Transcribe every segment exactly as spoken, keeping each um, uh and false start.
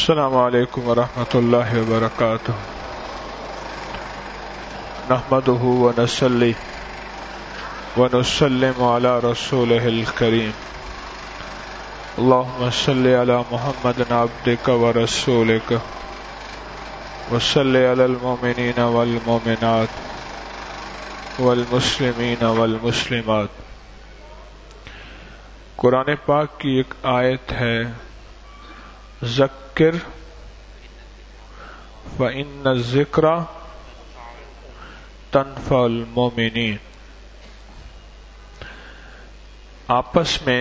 السلام علیکم ورحمۃ اللہ وبرکاتہ نحمده ونصلی ونسلم علی رسولہ الکریم اللہم صل علی محمد عبدک ورسولک وصل علی المؤمنین والمؤمنات والمسلمین والمسلمات۔ قرآن پاک کی ایک آیت ہے، ذکر فإن الذکر تنفع المؤمنین۔ آپس میں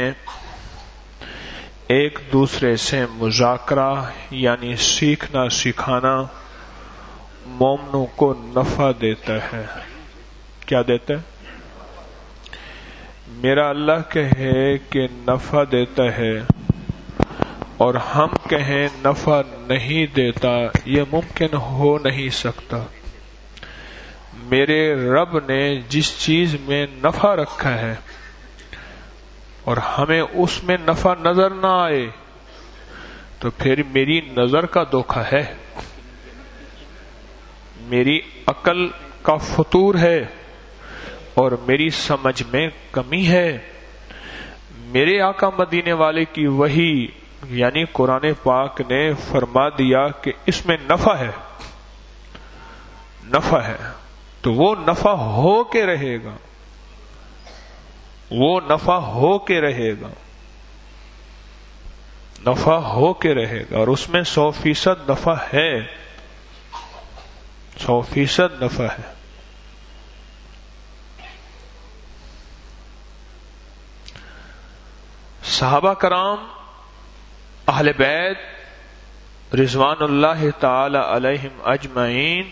ایک دوسرے سے مذاکرہ یعنی سیکھنا سکھانا مومنوں کو نفع دیتا ہے۔ کیا دیتا ہے؟ میرا اللہ کہے کہ نفع دیتا ہے اور ہم کہیں نفع نہیں دیتا، یہ ممکن ہو نہیں سکتا۔ میرے رب نے جس چیز میں نفع رکھا ہے اور ہمیں اس میں نفع نظر نہ آئے تو پھر میری نظر کا دھوکہ ہے، میری عقل کا فطور ہے اور میری سمجھ میں کمی ہے۔ میرے آقا مدینے والے کی وحی یعنی قرآن پاک نے فرما دیا کہ اس میں نفع ہے، نفع ہے تو وہ نفع ہو کے رہے گا، وہ نفع ہو کے رہے گا، نفع ہو کے رہے گا اور اس میں سو فیصد نفع ہے، سو فیصد نفع ہے۔ صحابہ کرام اہل بیت رضوان اللہ تعالی علیہم اجمعین،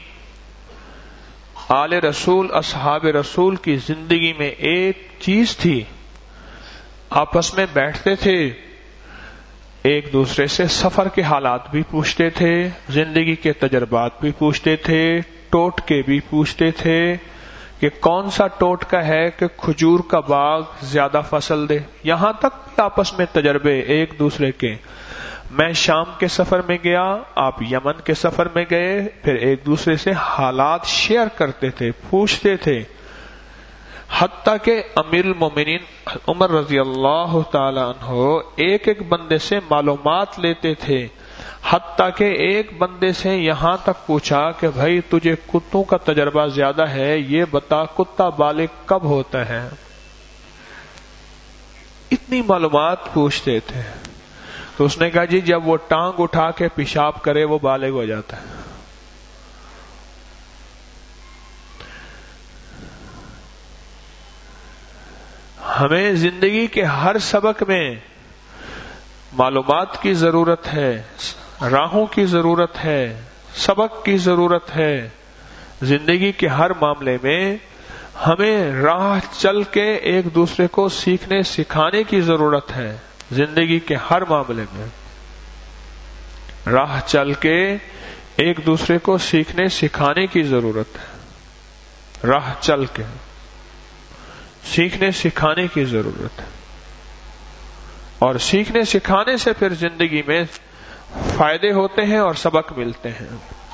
آل رسول اصحاب رسول کی زندگی میں ایک چیز تھی، آپس میں بیٹھتے تھے، ایک دوسرے سے سفر کے حالات بھی پوچھتے تھے، زندگی کے تجربات بھی پوچھتے تھے، ٹوٹکے بھی پوچھتے تھے کہ کون سا ٹوٹکا ہے کہ کھجور کا باغ زیادہ فصل دے، یہاں تک بھی آپس میں تجربے ایک دوسرے کے۔ میں شام کے سفر میں گیا، آپ یمن کے سفر میں گئے، پھر ایک دوسرے سے حالات شیئر کرتے تھے، پوچھتے تھے، حتیٰ کہ امیر المومنین عمر رضی اللہ تعالی عنہ ایک ایک بندے سے معلومات لیتے تھے، حتیٰ کہ ایک بندے سے یہاں تک پوچھا کہ بھائی تجھے کتوں کا تجربہ زیادہ ہے، یہ بتا کتا بالغ کب ہوتا ہے؟ اتنی معلومات پوچھتے تھے۔ تو اس نے کہا جی جب وہ ٹانگ اٹھا کے پیشاب کرے وہ بالغ ہو جاتا ہے۔ ہمیں زندگی کے ہر سبق میں معلومات کی ضرورت ہے، راہوں کی ضرورت ہے، سبق کی ضرورت ہے۔ زندگی کے ہر معاملے میں ہمیں راہ چل کے ایک دوسرے کو سیکھنے سکھانے کی ضرورت ہے۔ زندگی کے ہر معاملے میں راہ چل کے ایک دوسرے کو سیکھنے سکھانے کی ضرورت ہے، راہ چل کے سیکھنے سکھانے کی ضرورت ہے، اور سیکھنے سکھانے سے پھر زندگی میں فائدے ہوتے ہیں اور سبق ملتے ہیں۔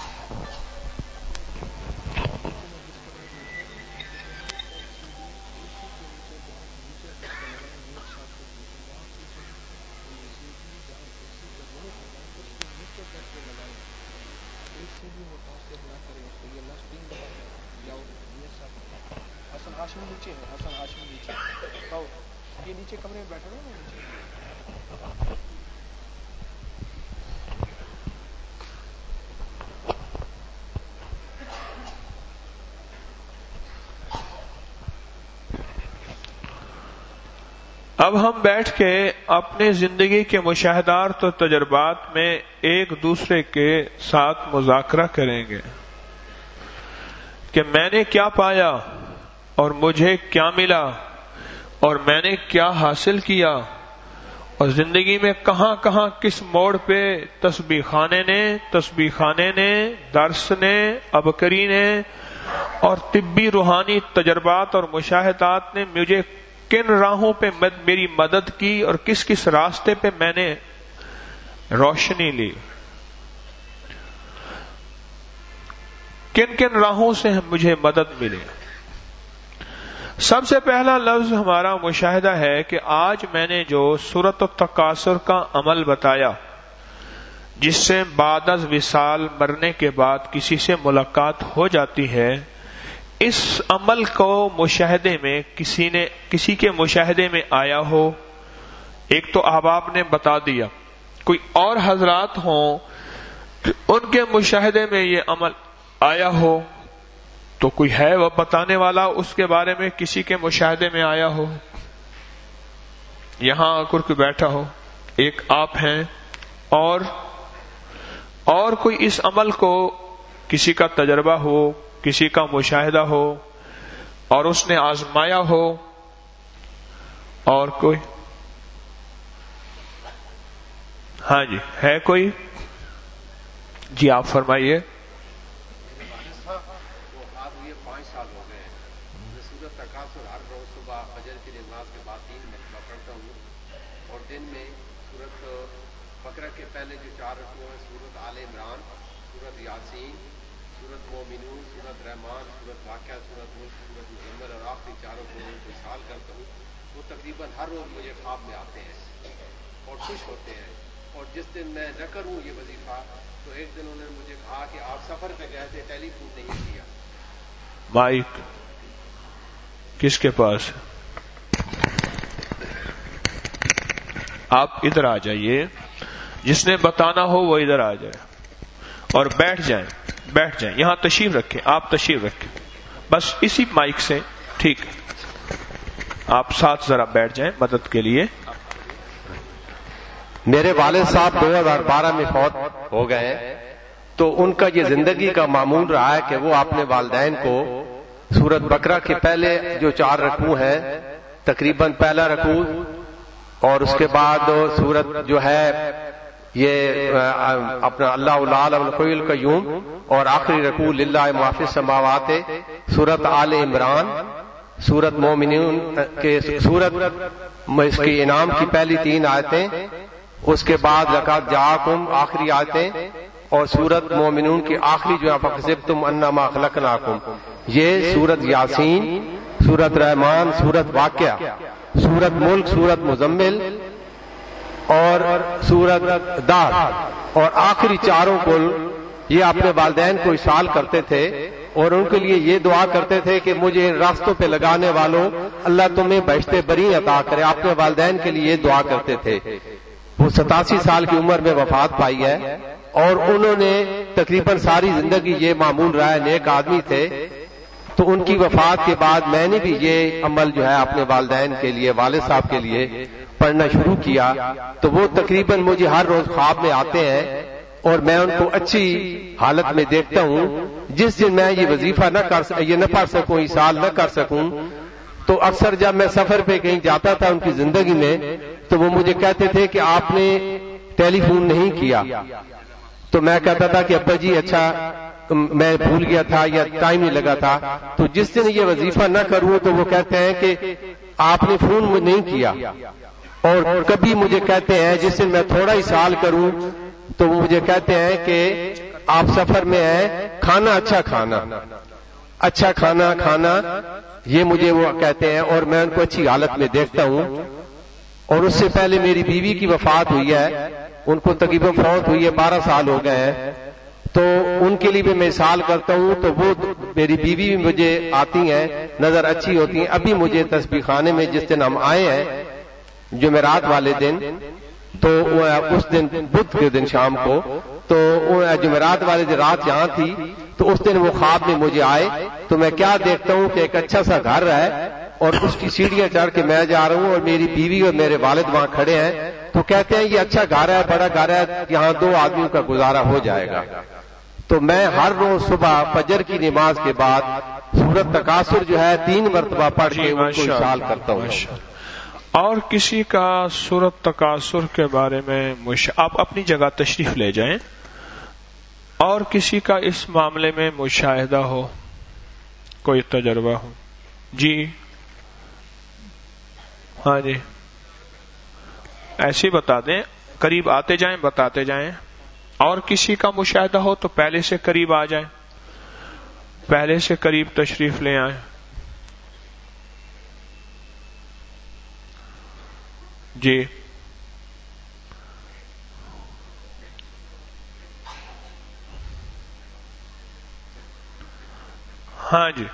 اب ہم بیٹھ کے اپنے زندگی کے مشاہدات اور تجربات میں ایک دوسرے کے ساتھ مذاکرہ کریں گے کہ میں نے کیا پایا اور مجھے کیا ملا اور میں نے کیا حاصل کیا، اور زندگی میں کہاں کہاں کس موڑ پہ تسبیح خانے نے تسبیح خانے نے درس نے ابکری نے اور طبی روحانی تجربات اور مشاہدات نے مجھے کن راہوں پہ میری مدد کی اور کس کس راستے پہ میں نے روشنی لی۔ کن کن راہوں سے مجھے مدد ملے؟ سب سے پہلا لفظ ہمارا مشاہدہ ہے کہ آج میں نے جو سورۃ التکاثر کا عمل بتایا، جس سے بعد از وصال مرنے کے بعد کسی سے ملاقات ہو جاتی ہے، اس عمل کو مشاہدے میں کسی نے کسی کے مشاہدے میں آیا ہو، ایک تو احباب نے بتا دیا، کوئی اور حضرات ہوں ان کے مشاہدے میں یہ عمل آیا ہو، تو کوئی ہے وہ بتانے والا اس کے بارے میں کسی کے مشاہدے میں آیا ہو، یہاں آ کر کے بیٹھا ہو، ایک آپ ہیں، اور اور کوئی اس عمل کو کسی کا تجربہ ہو، کسی کا مشاہدہ ہو اور اس نے آزمایا ہو، اور کوئی؟ ہاں جی، ہے کوئی؟ جی آپ فرمائیے۔ بقرہ کے پہلے جو چار رکوع ہیں، سورت آل عمران، سورت یاسین، سورت مومنون، سورت رحمان، سورت واقعہ، سورت ملک، سورت مزمل اور آخری چاروں کو کو سال کرتا ہوں، وہ تقریباً ہر روز مجھے خواب میں آتے ہیں اور خوش ہوتے ہیں۔ اور جس دن میں نہ کروں یہ وظیفہ تو ایک دن انہوں نے مجھے کہا کہ آپ سفر پہ گئے تھے، ٹیلی فون نہیں کیا۔ مائک کس کے پاس؟ آپ ادھر آ جائیے، جس نے بتانا ہو وہ ادھر آ جائے اور بیٹھ جائیں، بیٹھ جائیں، یہاں تشریف رکھیں، آپ تشریف رکھیں، بس اسی مائک سے، ٹھیک ہے، آپ ساتھ ذرا بیٹھ جائیں مدد کے لیے۔ میرے والد صاحب دو ہزار بارہ میں فوت ہو گئے، تو ان کا یہ زندگی کا معمول رہا ہے کہ وہ اپنے والدین کو سورت بقرہ کے پہلے جو چار رکوع ہیں، تقریباً پہلا رکوع اور اس کے بعد سورت جو ہے یہ اپنا اللہ العلی الحی القیوم، اور آخری رکوع للہ ما فی السماوات، سورت آل عمران، سورت مومنون کے سورت اس کے انعام کی پہلی تین آیتیں، اس کے بعد لقد جاءکم آخری آیتیں، اور سورت مومنون کی آخری جو ہے فحسبتم انما خلقناکم، یہ سورت یاسین، سورت رحمان، سورت واقعہ، سورت ملک، سورت مزمل اور سورت دار، اور آخری چاروں کو یہ اپنے والدین کو ارسال کرتے تھے اور ان کے لیے یہ دعا کرتے تھے کہ مجھے ان راستوں پہ لگانے والوں اللہ تمہیں بہشت بری عطا کرے، اپنے والدین کے لیے یہ دعا کرتے تھے۔ وہ ستاسی سال کی عمر میں وفات پائی ہے اور انہوں نے تقریباً ساری زندگی یہ معمول رہا ہے، نیک آدمی تھے۔ تو ان کی وفات کے بعد میں نے بھی یہ عمل جو ہے اپنے والدین کے لیے، والد صاحب کے لیے پڑھنا شروع کیا، تو وہ تقریباً مجھے ہر روز خواب میں آتے ہیں اور میں ان کو اچھی حالت میں دیکھتا ہوں۔ جس دن میں یہ وظیفہ نہ کر یہ نہ پڑھ سکوں، یہ سال نہ کر سکوں، تو اکثر جب میں سفر پہ کہیں جاتا تھا ان کی زندگی میں، تو وہ مجھے کہتے تھے کہ آپ نے ٹیلی فون نہیں کیا، تو میں کہتا تھا کہ ابا جی اچھا میں بھول گیا تھا یا ٹائم نہیں لگا تھا۔ تو جس دن یہ وظیفہ نہ کروں تو وہ کہتے ہیں کہ آپ نے فون نہیں کیا، اور کبھی مجھے کہتے ہیں جس دن میں تھوڑا ہی سال کروں تو وہ مجھے کہتے ہیں کہ آپ سفر میں ہیں، کھانا اچھا کھانا اچھا کھانا کھانا یہ مجھے وہ کہتے ہیں، اور میں ان کو اچھی حالت میں دیکھتا ہوں۔ اور اس سے پہلے میری بیوی کی وفات ہوئی ہے، ان کو تقریباً فوت ہوئی ہے، بارہ سال ہو گئے ہیں، تو ان کے لیے بھی میں سال کرتا ہوں، تو وہ میری بیوی بھی مجھے آتی ہیں، نظر اچھی ہوتی ہیں۔ ابھی مجھے تسبیح خانے میں جس دن ہم آئے ہیں جمعرات والے دن، تو اس دن بدھ کے دن شام کو، تو جمعرات والے دن رات یہاں تھی، تو اس دن وہ خواب میں مجھے آئے، تو میں کیا دیکھتا ہوں کہ ایک اچھا سا گھر ہے اور اس کی سیڑھیاں چڑھ کے میں جا رہا ہوں اور میری بیوی اور میرے والد وہاں کھڑے ہیں، تو کہتے ہیں یہ اچھا گھر ہے، بڑا گھر ہے، یہاں دو آدمیوں کا گزارا ہو جائے گا۔ تو میں ہر روز صبح فجر کی نماز کے بعد سورت تکاثر جو ہے تین مرتبہ پڑھ کے ان کو ارسال کرتا ہوں۔ اور کسی کا سورت تکاثر کے بارے میں مش... آپ اپنی جگہ تشریف لے جائیں، اور کسی کا اس معاملے میں مشاہدہ ہو، کوئی تجربہ ہو؟ جی ہاں جی، ایسے بتا دیں، قریب آتے جائیں، بتاتے جائیں، اور کسی کا مشاہدہ ہو تو پہلے سے قریب آ جائیں۔ پہلے سے قریب تشریف لے آئیں. جی ہاں جی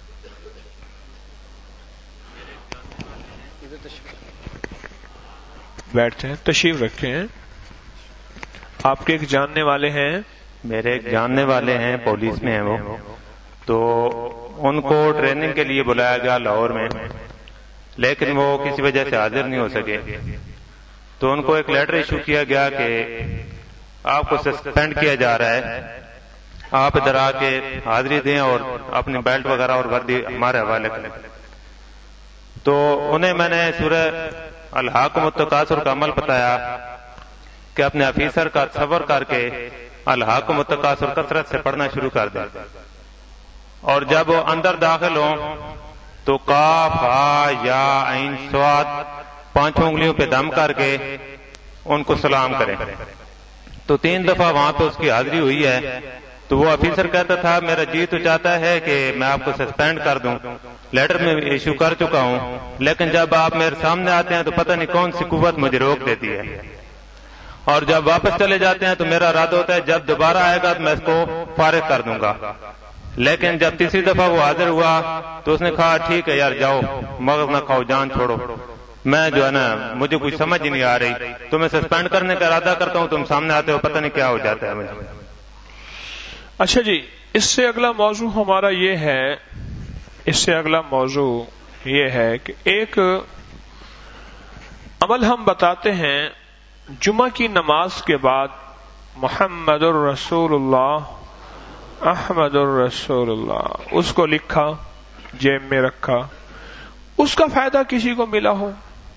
بیٹھتے ہیں, تشریف رکھتے ہیں. آپ کے ایک جاننے والے ہیں؟ میرے ایک جاننے والے ہیں, پولیس میں ہیں وہ, تو ان کو ٹریننگ کے لیے بلایا گیا لاہور میں, لیکن وہ کسی وجہ سے حاضر نہیں ہو سکے. تو ان کو ایک لیٹر ایشو کیا گیا کہ آپ کو سسپینڈ کیا جا رہا ہے, آپ ادھر آ کے حاضری دیں اور اپنی بیلٹ وغیرہ اور وردی ہمارے حوالے کریں. تو انہیں میں نے سورہ الحاقم التکاثر کا عمل بتایا کہ اپنے آفیسر کا تصور کر کے الحاقم التکاثر کثرت سے پڑھنا شروع کر دیں, اور جب وہ اندر داخل ہوں تو کاف ہا یا عین صاد پانچوں انگلیوں پہ دم کر کے ان کو سلام کریں. تو تین دفعہ وہاں پہ اس کی حاضری ہوئی ہے. تو وہ آفیسر کہتا تھا میرا جی تو چاہتا ہے کہ میں آپ کو سسپینڈ کر دوں, لیٹر میں ایشو کر چکا ہوں, لیکن جب آپ میرے سامنے آتے ہیں تو پتہ نہیں کون سی قوت مجھے روک دیتی ہے, اور جب واپس چلے جاتے ہیں تو میرا ارادہ ہوتا ہے جب دوبارہ آئے گا تو میں اس کو فارغ کر دوں گا. لیکن جب تیسری دفعہ وہ حاضر ہوا تو اس نے کہا ٹھیک ہے یار جاؤ, مغز نہ کھاؤ, جان چھوڑو, میں جو ہے نا مجھے کچھ سمجھ ہی نہیں آ رہی, تمہیں سسپینڈ کرنے کا ارادہ کرتا ہوں, تم سامنے آتے ہو پتہ نہیں کیا ہو جاتا ہے مجھے. اچھا جی, اس سے اگلا موضوع ہمارا یہ ہے اس سے اگلا موضوع یہ ہے کہ ایک عمل ہم بتاتے ہیں جمعہ کی نماز کے بعد محمد الرسول اللہ احمد الرسول اللہ, اس کو لکھا, جیب میں رکھا, اس کا فائدہ کسی کو ملا ہو,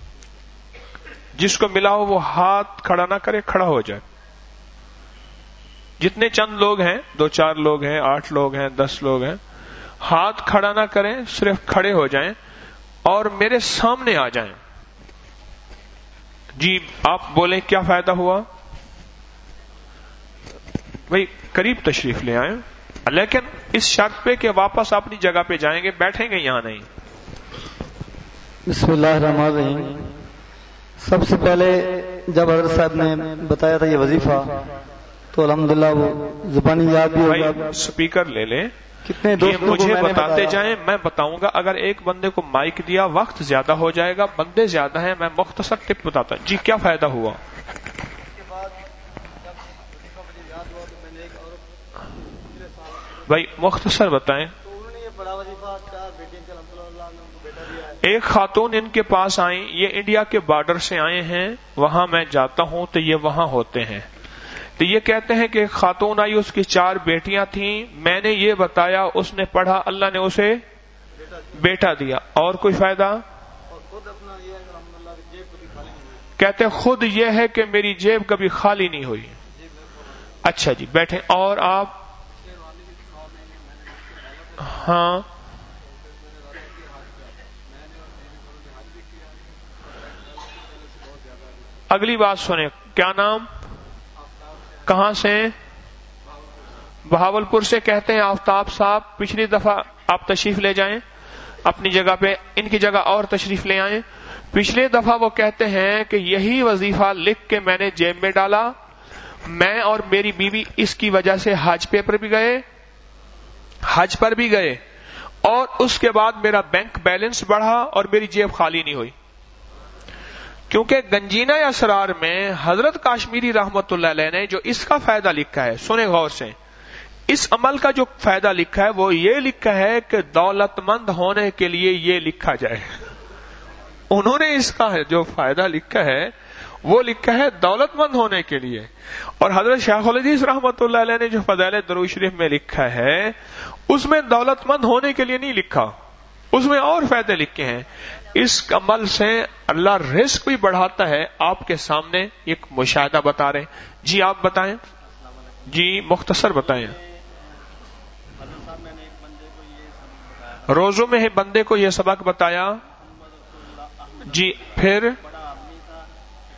جس کو ملا ہو وہ ہاتھ کھڑا نہ کرے, کھڑا ہو جائے. جتنے چند لوگ ہیں, دو چار لوگ ہیں, آٹھ لوگ ہیں, دس لوگ ہیں, ہاتھ کھڑا نہ کریں, صرف کھڑے ہو جائیں اور میرے سامنے آ جائیں. جی آپ بولیں کیا فائدہ ہوا؟ بھائی قریب تشریف لے آئیں, لیکن اس شرط پہ کہ واپس اپنی جگہ پہ جائیں گے, بیٹھیں گے یہاں نہیں. بسم اللہ الرحمن الرحیم. سب سے پہلے جب حضرت صاحب نے بتایا تھا یہ وظیفہ تو الحمدللہ وہ زبانی یاد بھی ہوگا. سپیکر لے لیں, کتنے یہ مجھے بتاتے جائیں, میں بتاؤں گا. اگر ایک بندے کو مائک دیا وقت زیادہ ہو جائے گا, بندے زیادہ ہیں, میں مختصر ٹپ بتاتا ہوں. جی کیا فائدہ ہوا؟ بھائی مختصر بتائیں. ایک خاتون ان کے پاس آئیں, یہ انڈیا کے بارڈر سے آئے ہیں, وہاں میں جاتا ہوں تو یہ وہاں ہوتے ہیں. تو یہ کہتے ہیں کہ ایک خاتون آئی, اس کی چار بیٹیاں تھیں, میں نے یہ بتایا, اس نے پڑھا, اللہ نے اسے بیٹا دیا. اور کوئی فائدہ؟ کہتے خود یہ ہے کہ میری جیب کبھی خالی نہیں ہوئی. اچھا جی بیٹھیں. اور آپ؟ ہاں اگلی بات سنیں. کیا نام؟ کہاں سے؟ بہاولپور سے. کہتے ہیں آفتاب صاحب پچھلی دفعہ آپ تشریف لے جائیں اپنی جگہ پہ, ان کی جگہ اور تشریف لے آئیں. پچھلے دفعہ وہ کہتے ہیں کہ یہی وظیفہ لکھ کے میں نے جیب میں ڈالا, میں اور میری بیوی اس کی وجہ سے حج پہ پر بھی گئے حج پر بھی گئے اور اس کے بعد میرا بینک بیلنس بڑھا اور میری جیب خالی نہیں ہوئی. کیونکہ گنجینہ اسرار میں حضرت کاشمیری رحمت اللہ علیہ نے جو اس کا فائدہ لکھا ہے, سنیں غور سے, اس عمل کا جو فائدہ لکھا ہے وہ یہ لکھا ہے کہ دولت مند ہونے کے لیے یہ لکھا جائے. انہوں نے اس کا جو فائدہ لکھا ہے وہ لکھا ہے دولت مند ہونے کے لیے. اور حضرت شیخ الحدیث رحمت اللہ علیہ نے جو فضائل درود شریف میں لکھا ہے اس میں دولت مند ہونے کے لیے نہیں لکھا, اس میں اور فائدے لکھے ہیں. اس عمل سے اللہ رزق بھی بڑھاتا ہے. آپ کے سامنے ایک مشاہدہ بتا رہے ہیں. جی آپ بتائیں. جی مختصر بتائیں. روزوں میں بندے کو یہ سبق بتایا. جی پھر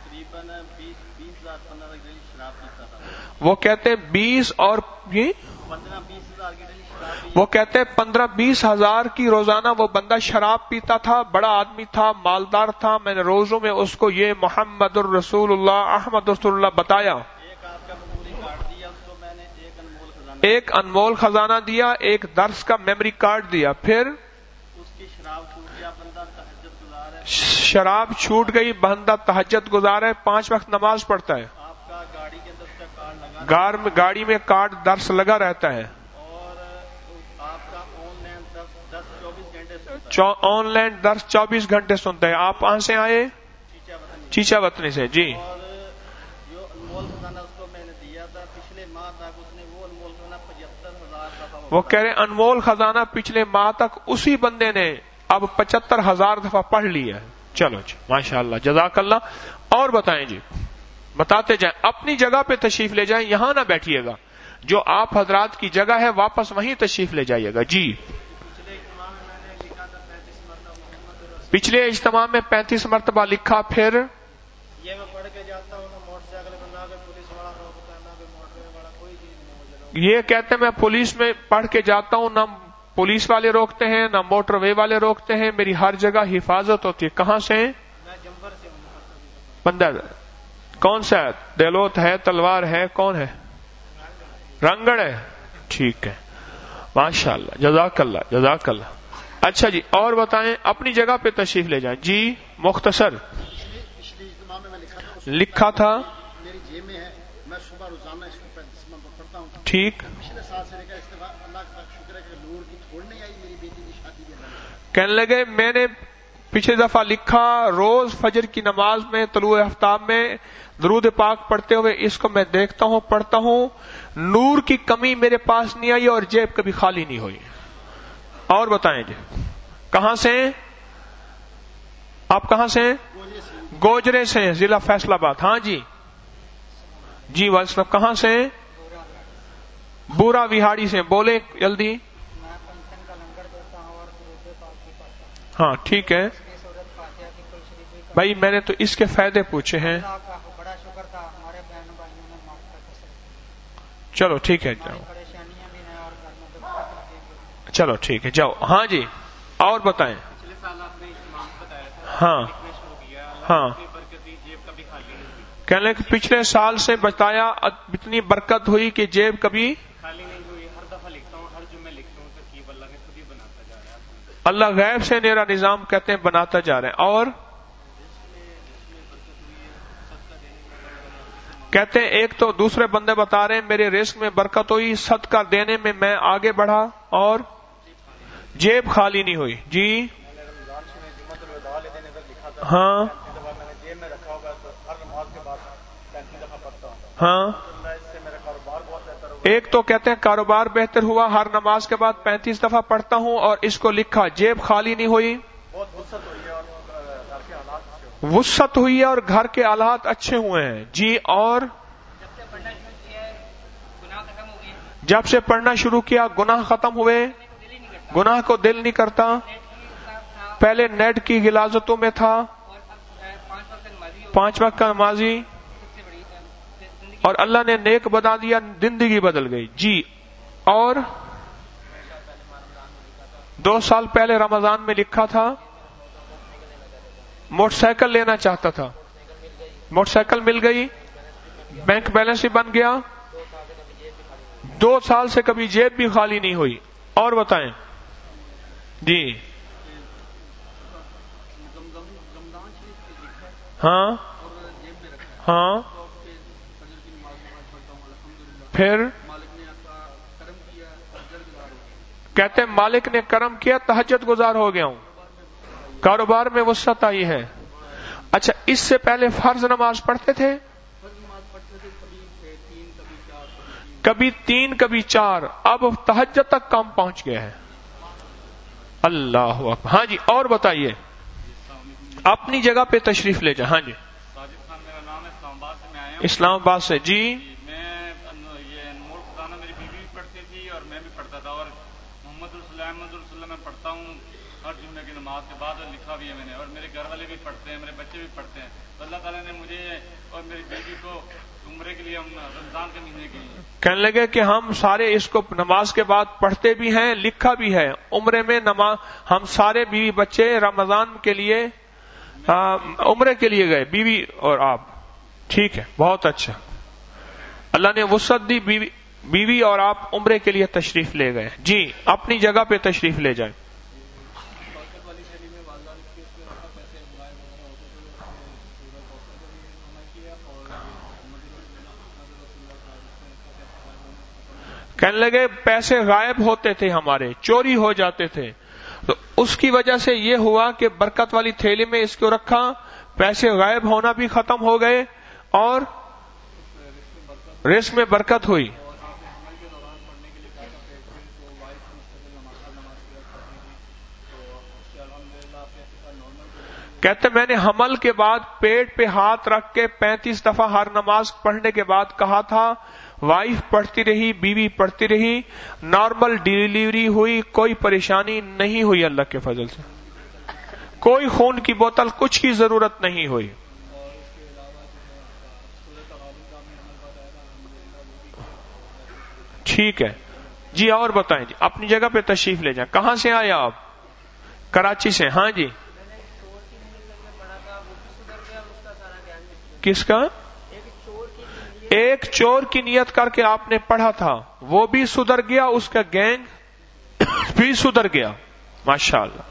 وہ کہتے ہیں بیس اور وہ کہتے ہیں پندرہ بیس ہزار کی روزانہ وہ بندہ شراب پیتا تھا، بڑا آدمی تھا، مالدار تھا، میں نے روزوں میں اس کو یہ محمد الرسول اللہ احمد رسول اللہ بتایا، ایک انمول خزانہ دیا، ایک درس کا میموری کارڈ دیا، پھر شراب چھوٹ گئی، بندہ تہجد گزار ہے، پانچ وقت نماز پڑھتا ہے، گاڑی میں کارڈ درس لگا رہتا ہے، آن لائن درس چوبیس گھنٹے سنتا ہے۔ آپ کہاں سے آئے؟ چیچا وطنی سے، جی۔ وہ کہہ رہے انمول خزانہ پچھلے ماہ تک اسی بندے نے اب پچہتر ہزار دفعہ پڑھ لیا ہے۔ چلو جی ماشاء اللہ، جزاک اللہ۔ اور بتائیں جی، بتاتے جائیں، اپنی جگہ پہ تشریف لے جائیں، یہاں نہ بیٹھیے گا، جو آپ حضرات کی جگہ ہے واپس وہیں تشریف لے جائیے گا۔ جی، پچھلے اجتماع میں پینتیس مرتبہ لکھا، پھر یہ میں پڑھ کے جاتا ہوں، موٹر سائیکل پہ نہ کوئی پولیس والا روکتا ہے، نہ کوئی موٹر وے والا، کوئی چیز نہیں مجھے۔ یہ کہتے ہیں میں پولیس میں پڑھ کے جاتا ہوں، نہ پولیس والے روکتے ہیں نہ موٹر وے والے روکتے ہیں، میری ہر جگہ حفاظت ہوتی ہے۔ کہاں سے؟ میں جمبر سے ہوں۔ بندر کون سا ہے؟ دیلوت ہے، تلوار ہے، کون ہے؟ رنگڑ ہے، ٹھیک ہے، ماشاء اللہ، جزاک اللہ، جزاک اللہ۔ اچھا جی، اور بتائیں، اپنی جگہ پہ تشریف لے جائیں۔ جی مختصر پچھلی اجتماع میں میں لکھا تھا، لکھا تھا، میری جیب میں ہے، میں صبح روزانہ اس کو پینتیس مرتبہ پڑھتا ہوں۔ ٹھیک۔ پچھلے سال سے لے کر اس کے بعد اللہ کا شکر ہے کہ نور کی تھوڑ نہیں آئی، میری بیٹی کی شادی بھی اللہ۔ کہنے لگے میں نے پچھلی دفعہ لکھا، روز فجر کی نماز میں طلوع آفتاب میں درود پاک پڑھتے ہوئے اس کو میں دیکھتا ہوں، پڑھتا ہوں، نور کی کمی میرے پاس نہیں آئی اور جیب کبھی خالی نہیں ہوئی۔ اور بتائیں جی، کہاں سے؟ آپ کہاں سے؟ گوجرے سے، ضلع فیصل آباد۔ ہاں جی جی واسطہ کہاں سے؟ بورا وہاڑی سے، بولے جلدی۔ ہاں ٹھیک ہے بھائی، میں نے تو اس کے فائدے پوچھے ہیں۔ بڑا شکر تھا ہمارے بہن بھائیوں نے معاف کر۔ چلو ٹھیک ہے، جاؤ، چلو ٹھیک ہے، جاؤ۔ ہاں جی، اور بتائیں۔ پچھلے سال آپ نے اجتماع میں بتایا تھا، ہاں ہاں، کہنے لگے کہ پچھلے سال سے بتایا اتنی برکت ہوئی کہ جیب کبھی خالی نہیں ہوئی۔ ہر دفعہ لکھتا ہوں، ہر جمعے لکھتا ہوں، ترکیب اللہ نے خود ہی بناتا جا رہا ہے۔ اللہ غیب سے میرا نظام کہتے ہیں بناتا جا رہے ہیں۔ اور کہتے ہیں ایک تو دوسرے بندے بتا رہے ہیں میرے رزق میں برکت ہوئی، صدقہ دینے میں میں آگے بڑھا اور جیب خالی نہیں ہوئی۔ جی ہاں ہاں، ایک تو کہتے ہیں کاروبار بہتر ہوا، ہر نماز کے بعد پینتیس دفعہ پڑھتا ہوں، اور اس کو لکھا جیب خالی نہیں ہوئی، وسعت ہوئی ہے اور گھر کے حالات اچھے ہوئے ہیں۔ جی، اور جب سے پڑھنا شروع کیا گناہ ختم ہوئے، گناہ کو دل نہیں کرتا، پہلے نیٹ کی غلاظتوں میں تھا، پانچ وقت کا نمازی، اور اللہ نے نیک بنا دیا، زندگی بدل گئی۔ جی، اور دو سال پہلے رمضان میں لکھا تھا موٹر سائیکل لینا چاہتا تھا، موٹر سائیکل مل گئی، بینک بیلنس بھی بن گیا، دو سال سے کبھی جیب بھی خالی نہیں ہوئی۔ اور بتائیں جی، ہاں ہاں، پھر کہتے ہیں مالک نے کرم کیا، تہجد گزار ہو گیا ہوں، کاروبار میں وسعت آئی ہے۔ اچھا، اس سے پہلے فرض نماز پڑھتے تھے؟ کبھی تین کبھی چار، اب تہجد تک کام پہنچ گیا ہے۔ اللہ اکبر۔ ہاں جی، اور بتائیے، اپنی جگہ پہ تشریف لے جائیں۔ ہاں جی، ساجد خان میرا نام ہے، اسلام آباد سے میں آیا ہوں۔ اسلام آباد سے، جی۔ میں یہ انمول خزانہ میری بیوی بھی پڑھتی تھی اور میں بھی پڑھتا تھا، اور محمد رسول اللہ احمد رسول اللہ میں پڑھتا ہوں، ہر جمعے کی نماز کے بعد لکھا بھی ہے میں نے, اور میرے گھر والے بھی پڑھتے ہیں, میرے بچے بھی پڑھتے ہیں. تو اللہ تعالیٰ نے مجھے اور میری بیٹی کو عمرے کے لیے ہم رمضان کے مہینے کی کہنے لگے کہ ہم سارے اس کو نماز کے بعد پڑھتے بھی ہیں, لکھا بھی ہے. عمرے میں نماز ہم سارے بیوی بچے رمضان کے لیے عمرے کے لیے گئے, بیوی اور آپ. ٹھیک ہے, بہت اچھا. اللہ نے وسعت دی, بیوی بیوی اور آپ عمرے کے لیے تشریف لے گئے. جی اپنی جگہ پہ تشریف لے جائیں. کہنے لگے پیسے غائب ہوتے تھے ہمارے, چوری ہو جاتے تھے, تو اس کی وجہ سے یہ ہوا کہ برکت والی تھیلی میں اس کو رکھا, پیسے غائب ہونا بھی ختم ہو گئے اور رزق میں برکت ہوئی. کہتے میں نے حمل کے بعد پیٹ پہ ہاتھ رکھ کے پینتیس دفعہ ہر نماز پڑھنے کے بعد کہا تھا, وائف پڑھتی رہی, بیوی پڑھتی رہی, نارمل ڈیلیوری ہوئی, کوئی پریشانی نہیں ہوئی اللہ کے فضل سے, کوئی خون کی بوتل کچھ کی ضرورت نہیں ہوئی. ٹھیک ہے جی, اور بتائیں جی, اپنی جگہ پہ تشریف لے جائیں. کہاں سے آئے آپ؟ کراچی سے. ہاں جی, کس کا؟ ایک چور کی نیت کر کے آپ نے پڑھا تھا, وہ بھی سدھر گیا, اس کا گینگ بھی سدھر گیا. ماشاء اللہ.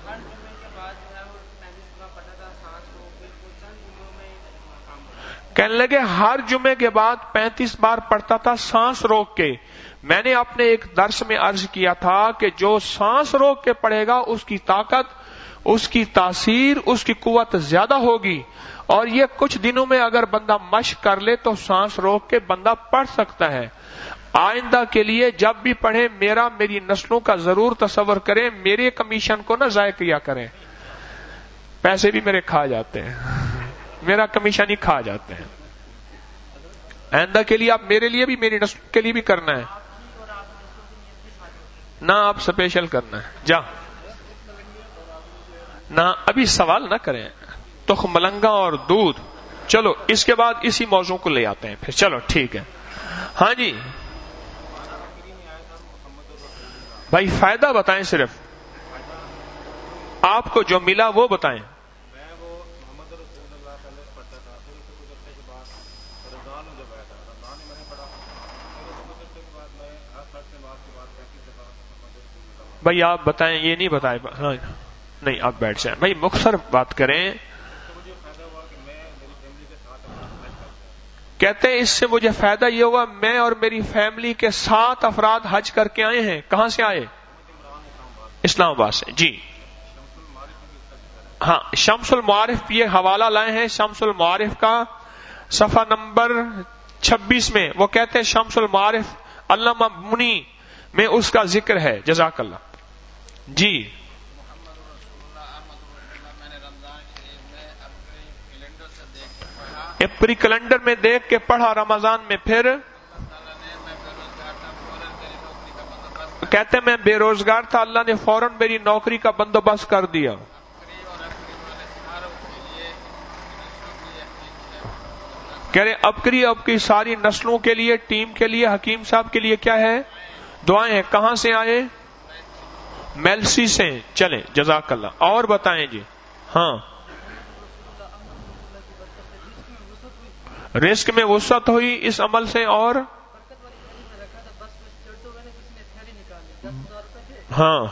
کہنے لگے ہر جمعے کے بعد پینتیس بار پڑھتا تھا سانس روک کے. میں نے اپنے ایک درس میں عرض کیا تھا کہ جو سانس روک کے پڑھے گا اس کی طاقت, اس کی تاثیر, اس کی قوت زیادہ ہوگی. اور یہ کچھ دنوں میں اگر بندہ مشق کر لے تو سانس روک کے بندہ پڑھ سکتا ہے. آئندہ کے لیے جب بھی پڑھے میرا میری نسلوں کا ضرور تصور کریں, میرے کمیشن کو نہ ضائع کیا کریں. پیسے بھی میرے کھا جاتے ہیں, میرا کمیشن ہی کھا جاتے ہیں. آئندہ کے لیے آپ میرے لیے بھی میری نسلوں کے لیے بھی کرنا ہے, نہ آپ اسپیشل کرنا ہے. جا نہ ابھی سوال نہ کریں, تخم ملنگا اور دودھ. چلو اس کے بعد اسی موضوع کو لے آتے ہیں پھر. چلو ٹھیک ہے. ہاں جی بھائی, فائدہ بتائیں, صرف آپ کو جو ملا وہ بتائیں. بھائی آپ بتائیں, یہ نہیں بتائے. ہاں نہیں, آپ بیٹھ جائیں بھائی, مختصر بات کریں. کہتے ہیں اس سے مجھے فائدہ یہ ہوا, میں اور میری فیملی کے سات افراد حج کر کے آئے ہیں. کہاں سے آئے؟ اسلام آباد سے. جی ہاں, شمس المعارف یہ حوالہ لائے ہیں, شمس المعارف کا صفحہ نمبر چھبیس میں. وہ کہتے ہیں شمس المعارف علامہ منی میں اس کا ذکر ہے. جزاک اللہ. جی اپری کیلنڈر میں دیکھ کے پڑھا رمضان میں. پھر کہتے میں بے روزگار تھا, اللہ نے فوراً میری نوکری کا بندوبست کر دیا. کہہ رہے ابکری اب کی ساری نسلوں کے لیے, ٹیم کے لیے, حکیم صاحب کے لیے کیا ہے؟ دعائیں ہیں. کہاں سے آئے؟ میلسی سے. چلیں جزاک اللہ. اور بتائیں جی. ہاں رزق میں وسعت ہوئی اس عمل سے. اور ہاں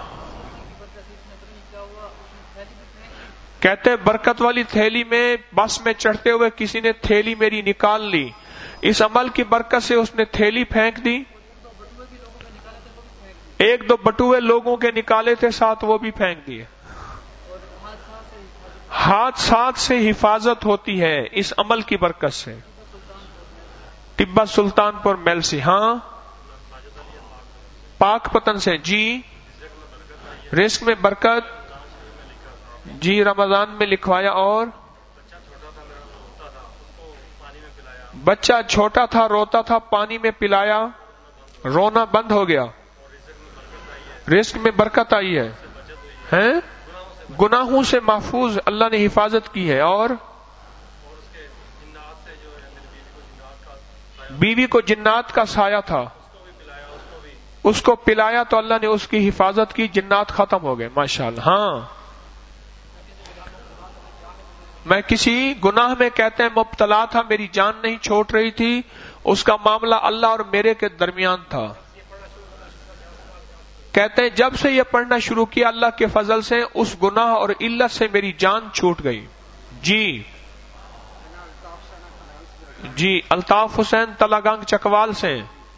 کہتے برکت والی تھیلی میں بس میں چڑھتے ہوئے کسی نے تھیلی میری نکال لی. اس عمل کی برکت سے اس نے تھیلی پھینک دی. ایک دو بٹوے لوگوں کے نکالے تھے ساتھ, وہ بھی پھینک دیے. حادثات سے حفاظت ہوتی ہے اس عمل کی برکت سے. طبہ سلطان پور میلسی. ہاں پاک پتن سے. جی رزق میں برکت. جی رمضان میں لکھوایا. اور بچہ چھوٹا تھا روتا تھا, پانی میں پلایا, رونا بند ہو گیا. رزق میں برکت آئی ہے. ہیں گناہوں سے محفوظ اللہ نے حفاظت کی ہے، اور بیوی کو جنات کا سایہ تھا، اس کو پلایا تو اللہ نے اس کی حفاظت کی، جنات ختم ہو گئے ماشاءاللہ۔ ہاں میں کسی گناہ میں کہتے ہیں مبتلا تھا، میری جان نہیں چھوڑ رہی تھی، اس کا معاملہ اللہ اور میرے کے درمیان تھا، کہتے ہیں جب سے یہ پڑھنا شروع کیا اللہ کے فضل سے اس گناہ اور علت سے میری جان چھوٹ گئی۔ جی جی الطاف حسین تلاگنگ چکوال سے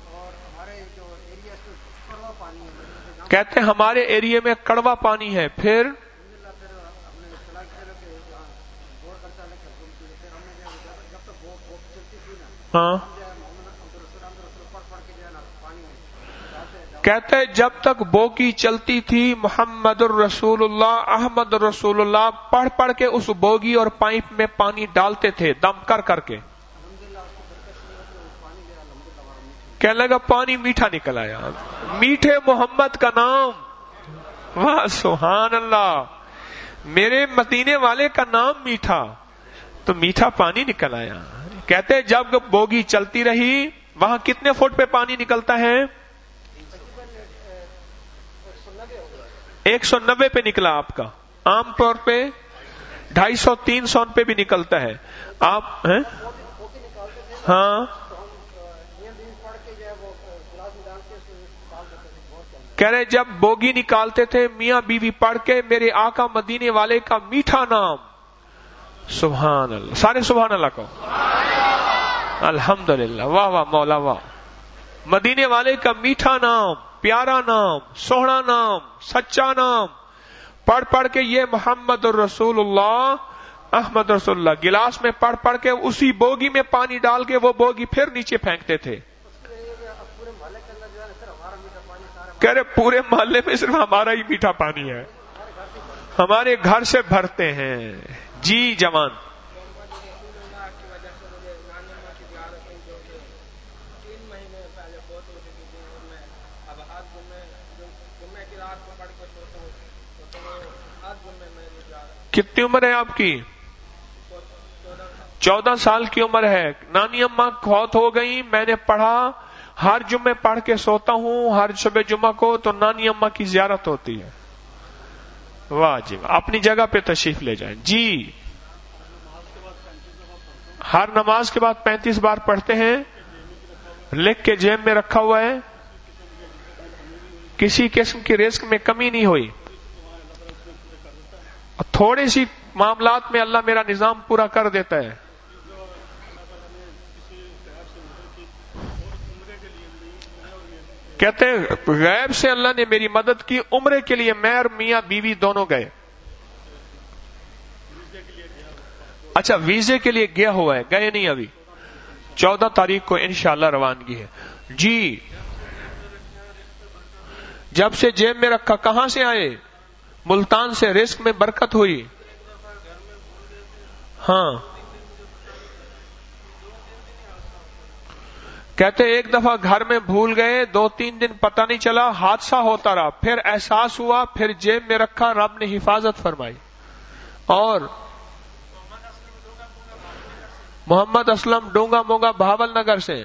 کہتے ہیں ہمارے ایریے میں کڑوا پانی ہے، پھر ہاں کہتے جب تک بوگی چلتی تھی محمد الرسول اللہ احمد الرسول اللہ پڑھ پڑھ کے اس بوگی اور پائپ میں پانی ڈالتے تھے دم کر کر کے، کہنے لگا پانی میٹھا نکل آیا، میٹھے محمد کا نام، واہ سبحان اللہ، میرے مدینے والے کا نام میٹھا تو میٹھا پانی نکل آیا۔ کہتے جب بوگی چلتی رہی وہاں کتنے فٹ پہ پانی نکلتا ہے؟ ایک سو نبے پہ نکلا آپ کا، عام طور پہ ڈھائی سو تین سو پہ بھی نکلتا ہے آپ ہیں؟ ہاں کہہ رہے جب بوگی نکالتے تھے میاں بیوی پڑھ کے میرے آقا مدینے والے کا میٹھا نام، سبحان اللہ، سارے سبحان اللہ کو الحمدللہ، واہ واہ مولا واہ، مدینے والے کا میٹھا نام، پیارا نام، سوہنا نام، سچا نام پڑھ پڑھ کے یہ محمد الرسول اللہ احمد رسول اللہ گلاس میں پڑھ پڑھ کے اسی بوگی میں پانی ڈال کے وہ بوگی پھر نیچے پھینکتے تھے۔ کہہ رہے پورے محلے میں صرف ہمارا ہی میٹھا پانی ہے، ہمارے گھر سے بھرتے ہیں۔ جی جوان کتنی عمر ہے آپ کی؟ چودہ سال کی عمر ہے، نانی اماں فوت ہو گئی، میں نے پڑھا ہر جمعے پڑھ کے سوتا ہوں، ہر صبح جمعہ کو تو نانی اماں کی زیارت ہوتی ہے۔ واہ جی، اپنی جگہ پہ تشریف لے جائیں۔ جی ہر نماز کے بعد پینتیس بار پڑھتے ہیں، لکھ کے جیب میں رکھا ہوا ہے، کسی قسم کی رزق میں کمی نہیں ہوئی، تھوڑی سی معاملات میں اللہ میرا نظام پورا کر دیتا ہے۔ کہتے ہیں غیب سے اللہ نے میری مدد کی، عمرے کے لیے میں اور میاں بیوی دونوں گئے۔ اچھا ویزے کے لیے گیا ہوا ہے، گئے نہیں ابھی، چودہ تاریخ کو انشاءاللہ روانگی ہے۔ جی جب سے جیب میں رکھا، کہاں سے آئے؟ ملتان سے، رزق میں برکت ہوئی۔ ہاں کہتے ایک دفعہ گھر میں بھول گئے، دو تین دن پتہ نہیں چلا، حادثہ ہوتا رہا، پھر احساس ہوا، پھر جیب میں رکھا، رب نے حفاظت فرمائی۔ اور محمد اسلم ڈونگا مونگا بھاول نگر سے،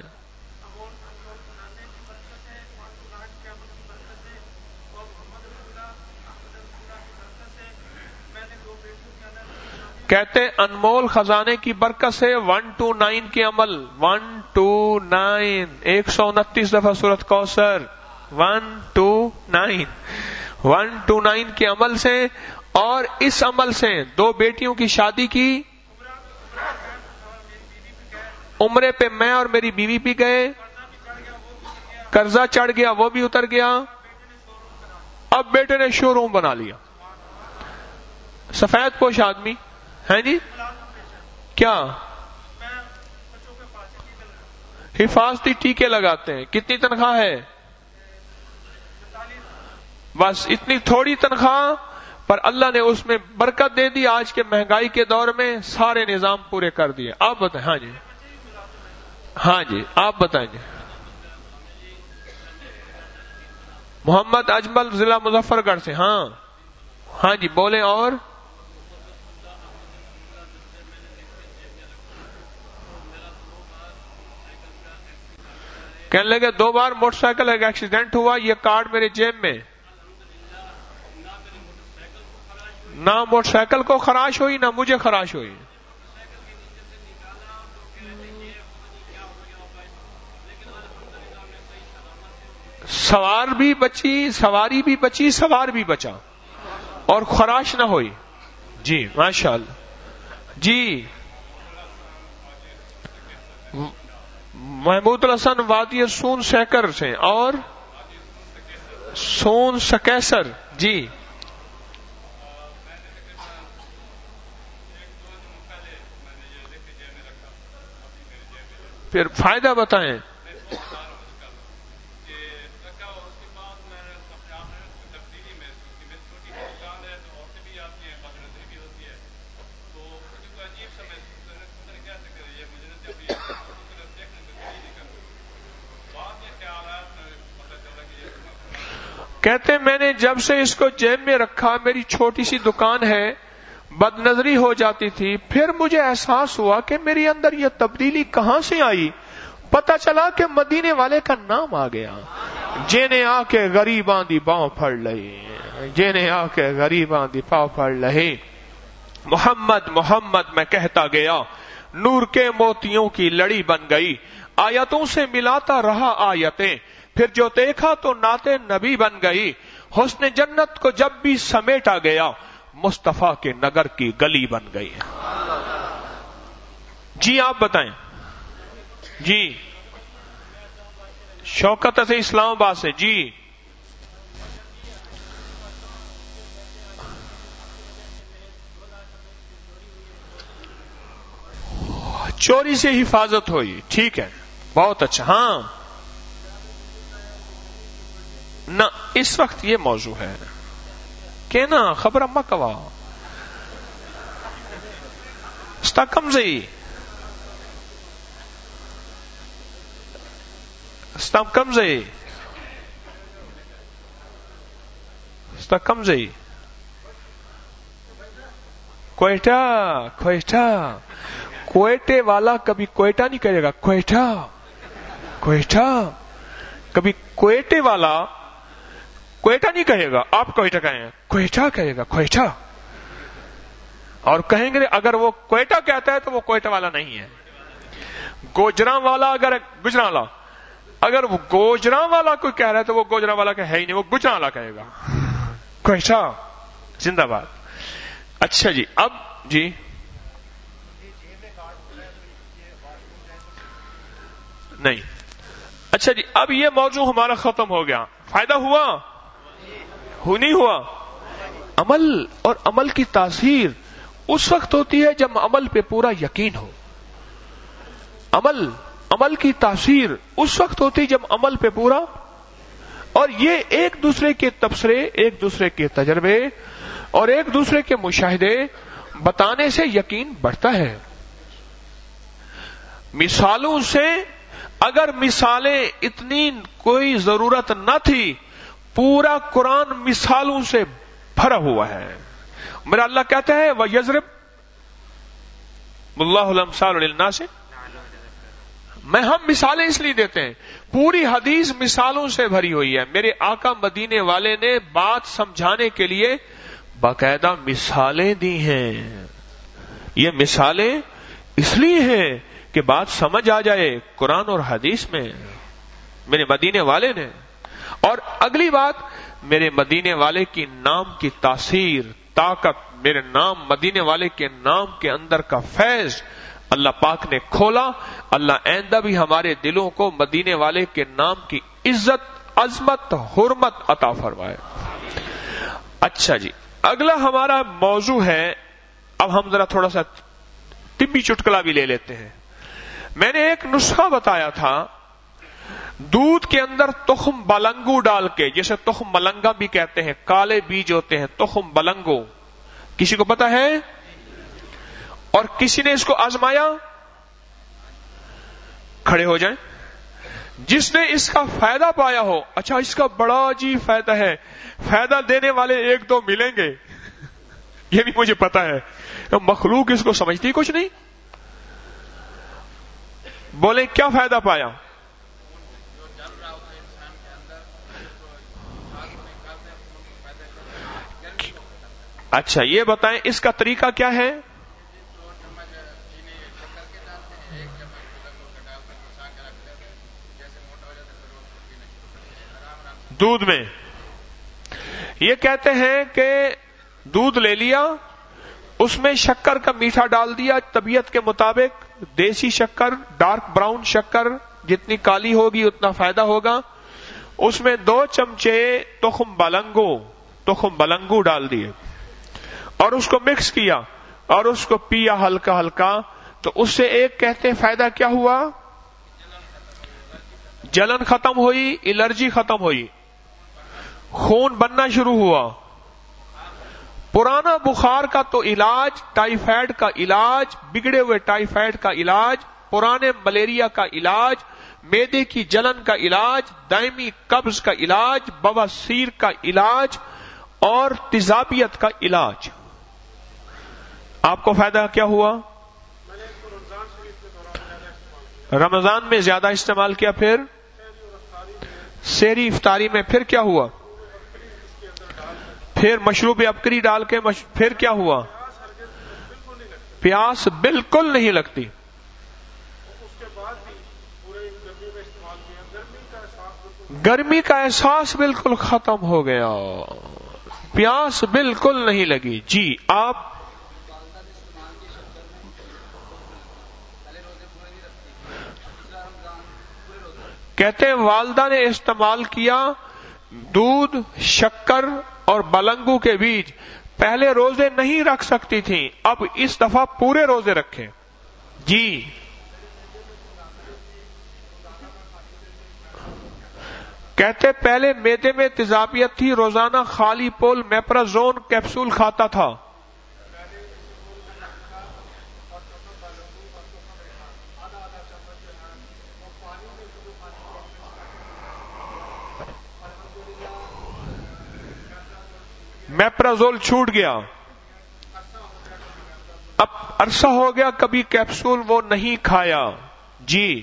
کہتے انمول خزانے کی برکت سے ون ٹو نائن کے عمل، ون ٹو نائن ایک سو انتیس دفعہ سورۃ کوثر، one two nine one two nine کے عمل سے، اور اس عمل سے دو بیٹیوں کی شادی کی، عمرے پہ میں اور میری بیوی بھی گئے، قرضہ چڑھ گیا وہ بھی اتر گیا، اب بیٹے نے شو روم بنا لیا، سفید پوش آدمی ہے جی، کیا حفاظتی ٹیکے لگاتے ہیں، کتنی تنخواہ ہے؟ بس اتنی تھوڑی تنخواہ پر اللہ نے اس میں برکت دے دی، آج کے مہنگائی کے دور میں سارے نظام پورے کر دیے۔ آپ بتائیں۔ ہاں جی ہاں جی آپ بتائیں گے۔ محمد اجمل ضلع مظفر گڑھ سے، ہاں ہاں جی بولیں. اور کہنے لگے دو بار موٹر سائیکل کا ایکسیڈنٹ ہوا, یہ کارڈ میرے جیب میں. نہ موٹر سائیکل کو خراش ہوئی نہ مجھے خراش ہوئی. سوار بھی بچی, سواری بھی بچی, سوار بھی بچا اور خراش نہ ہوئی. جی ماشاء اللہ. جی محمود الحسن وادی سون سیکر سے اور سون سکیسر. جی پھر فائدہ بتائیں. کہتے میں نے جب سے اس کو جیب میں رکھا, میری چھوٹی سی دکان ہے, بد نظری ہو جاتی تھی. پھر مجھے احساس ہوا کہ میرے اندر یہ تبدیلی کہاں سے آئی. پتہ چلا کہ مدینے والے کا نام آ گیا. جینے آ کے غریباں دی باں پھڑ لئی, جینے آ کے غریباں دی پاں پھڑ لئی. محمد محمد میں کہتا گیا, نور کے موتیوں کی لڑی بن گئی. آیتوں سے ملاتا رہا آیتیں, پھر جو دیکھا تو نعت نبی بن گئی. حسن جنت کو جب بھی سمیٹا گیا, مصطفیٰ کے نگر کی گلی بن گئی. جی آپ بتائیں. جی شوکت سے اسلام آباد سے. جی چوری سے حفاظت ہوئی, ٹھیک ہے, بہت اچھا. ہاں نہ اس وقت یہ موضوع ہے کہ نا خبر اما کوا ستا کمزئی ستا کمزئی ستا کمزئی کوئٹہ کوئٹہ کوئٹے والا کبھی کوئٹہ نہیں کہے گا, کوئٹہ کوئٹہ. کبھی کوئٹے والا کوئٹہ نہیں کہے گا, آپ کوئٹہ کہیں, کوئٹہ کہے گا, کوئٹہ. اور کہیں گے اگر وہ کوئٹہ کہتا ہے تو وہ کوئٹہ والا نہیں ہے. گوجراں والا اگر گجراں والا اگر وہ گوجراں والا کوئی کہہ رہا ہے تو وہ گوجراں والا کہ ہے ہی نہیں, وہ گجراں والا کہے گا. کوئٹہ زندہ باد. اچھا جی اب جی نہیں. اچھا جی اب یہ موضوع ہمارا ختم ہو گیا. فائدہ ہوا ہو نہیں ہوا. عمل اور عمل کی تاثیر اس وقت ہوتی ہے جب عمل پہ پورا یقین ہو. عمل عمل کی تاثیر اس وقت ہوتی ہے جب عمل پہ پورا, اور یہ ایک دوسرے کے تبصرے, ایک دوسرے کے تجربے اور ایک دوسرے کے مشاہدے بتانے سے یقین بڑھتا ہے. مثالوں سے, اگر مثالیں اتنی کوئی ضرورت نہ تھی, پورا قرآن مثالوں سے بھرا ہوا ہے. میرا اللہ کہتا ہے وَيَضْرِبْ اللَّهُ الْأَمْثَالَ لِلنَّاسِ, میں ہم مثالیں اس لیے دیتے ہیں, پوری حدیث مثالوں سے بھری ہوئی ہے. میرے آقا مدینے والے نے بات سمجھانے کے لیے باقاعدہ مثالیں دی ہیں. یہ مثالیں اس لیے ہیں کہ بات سمجھ آ جائے قرآن اور حدیث میں, میرے مدینے والے نے. اور اگلی بات, میرے مدینے والے کی نام کی تاثیر, طاقت, میرے نام مدینے والے کے نام کے اندر کا فیض اللہ پاک نے کھولا. اللہ آئندہ بھی ہمارے دلوں کو مدینے والے کے نام کی عزت, عظمت, حرمت عطا فرمائے. اچھا جی اگلا ہمارا موضوع ہے, اب ہم ذرا تھوڑا سا طبی چٹکلا بھی لے لیتے ہیں. میں نے ایک نسخہ بتایا تھا, دودھ کے اندر تخم بلنگو ڈال کے, جیسے تخم ملنگا بھی کہتے ہیں, کالے بیج ہوتے ہیں تخم بلنگو, کسی کو پتا ہے؟ اور کسی نے اس کو آزمایا؟ کھڑے ہو جائیں. جس نے اس کا فائدہ پایا ہو, اچھا اس کا بڑا جی فائدہ ہے, فائدہ دینے والے ایک دو ملیں گے. یہ بھی مجھے پتا ہے. مخلوق اس کو سمجھتی کچھ نہیں. بولے کیا فائدہ پایا؟ اچھا یہ بتائیں اس کا طریقہ کیا ہے؟ دودھ میں یہ کہتے ہیں کہ دودھ لے لیا، اس میں شکر کا میٹھا ڈال دیا طبیعت کے مطابق، دیسی شکر، ڈارک براؤن شکر، جتنی کالی ہوگی اتنا فائدہ ہوگا. اس میں دو چمچے تخم بلنگو تخم بلنگو ڈال دیے اور اس کو مکس کیا اور اس کو پیا ہلکا ہلکا. تو اس سے ایک کہتے ہیں فائدہ کیا ہوا؟ جلن ختم ہوئی، الرجی ختم ہوئی، خون بننا شروع ہوا. پرانا بخار کا تو علاج، ٹائیفائڈ کا علاج، بگڑے ہوئے ٹائیفائڈ کا علاج، پرانے ملیریا کا علاج، معدے کی جلن کا علاج، دائمی قبض کا علاج، بواسیر کا علاج اور تیزابیت کا علاج. آپ کو فائدہ کیا ہوا؟ رمضان میں زیادہ استعمال کیا، پھر سحری افطاری میں پھر کیا ہوا؟ پھر مشروب ابکری ڈال کے مش... پھر کیا ہوا؟ پیاس بالکل نہیں لگتی. گرمی کا احساس بالکل ختم ہو گیا، پیاس بالکل نہیں لگی. جی آپ کہتے ہیں والدہ نے استعمال کیا دودھ، شکر اور بلنگو کے بیج. پہلے روزے نہیں رکھ سکتی تھیں، اب اس دفعہ پورے روزے رکھے. جی کہتے پہلے معدے میں تیزابیت تھی، روزانہ خالی پول میپرازون کیپسول کھاتا تھا. میپرازول چھوٹ گیا، اب عرصہ ہو گیا کبھی کیپسول وہ نہیں کھایا. جی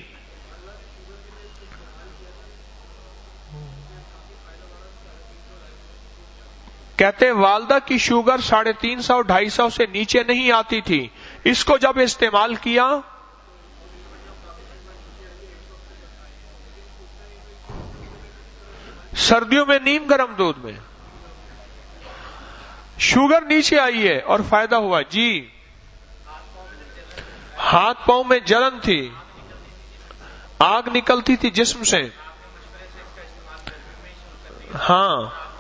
کہتے والدہ کی شوگر ساڑھے تین سو ڈھائی سو سے نیچے نہیں آتی تھی، اس کو جب استعمال کیا سردیوں میں نیم گرم دودھ میں شوگر نیچے آئی ہے اور فائدہ ہوا. جی ہاتھ پاؤں میں جلن تھی، آگ نکلتی تھی جسم سے. ہاں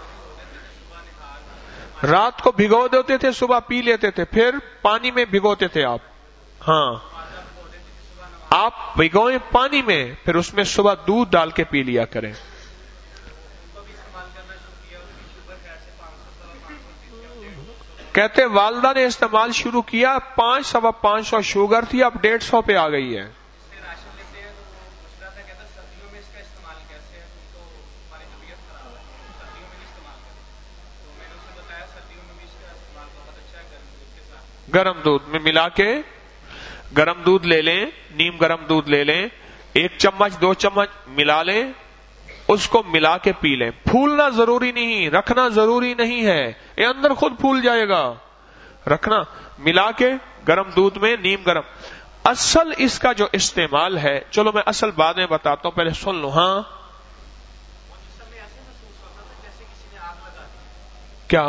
رات کو بھگو دیتے تھے، صبح پی لیتے تھے، پھر پانی میں بھگوتے تھے آپ. ہاں آپ بھگوئیں پانی میں، پھر اس میں صبح دودھ ڈال کے پی لیا کریں. کہتے والدہ نے استعمال شروع کیا، پانچ سوا پانچ سو شوگر تھی، اب ڈیڑھ سو پہ آ گئی ہے. گرم دودھ میں ملا کے، گرم دودھ لے لیں، نیم گرم دودھ لے لیں، ایک چمچ دو چمچ ملا لیں، اس کو ملا کے پی لیں. پھولنا ضروری نہیں، رکھنا ضروری نہیں ہے، یہ اندر خود پھول جائے گا. رکھنا ملا کے گرم دودھ میں نیم گرم. اصل اس کا جو استعمال ہے، چلو میں اصل بعد میں بتاتا ہوں، پہلے سن لو. ہاں کیا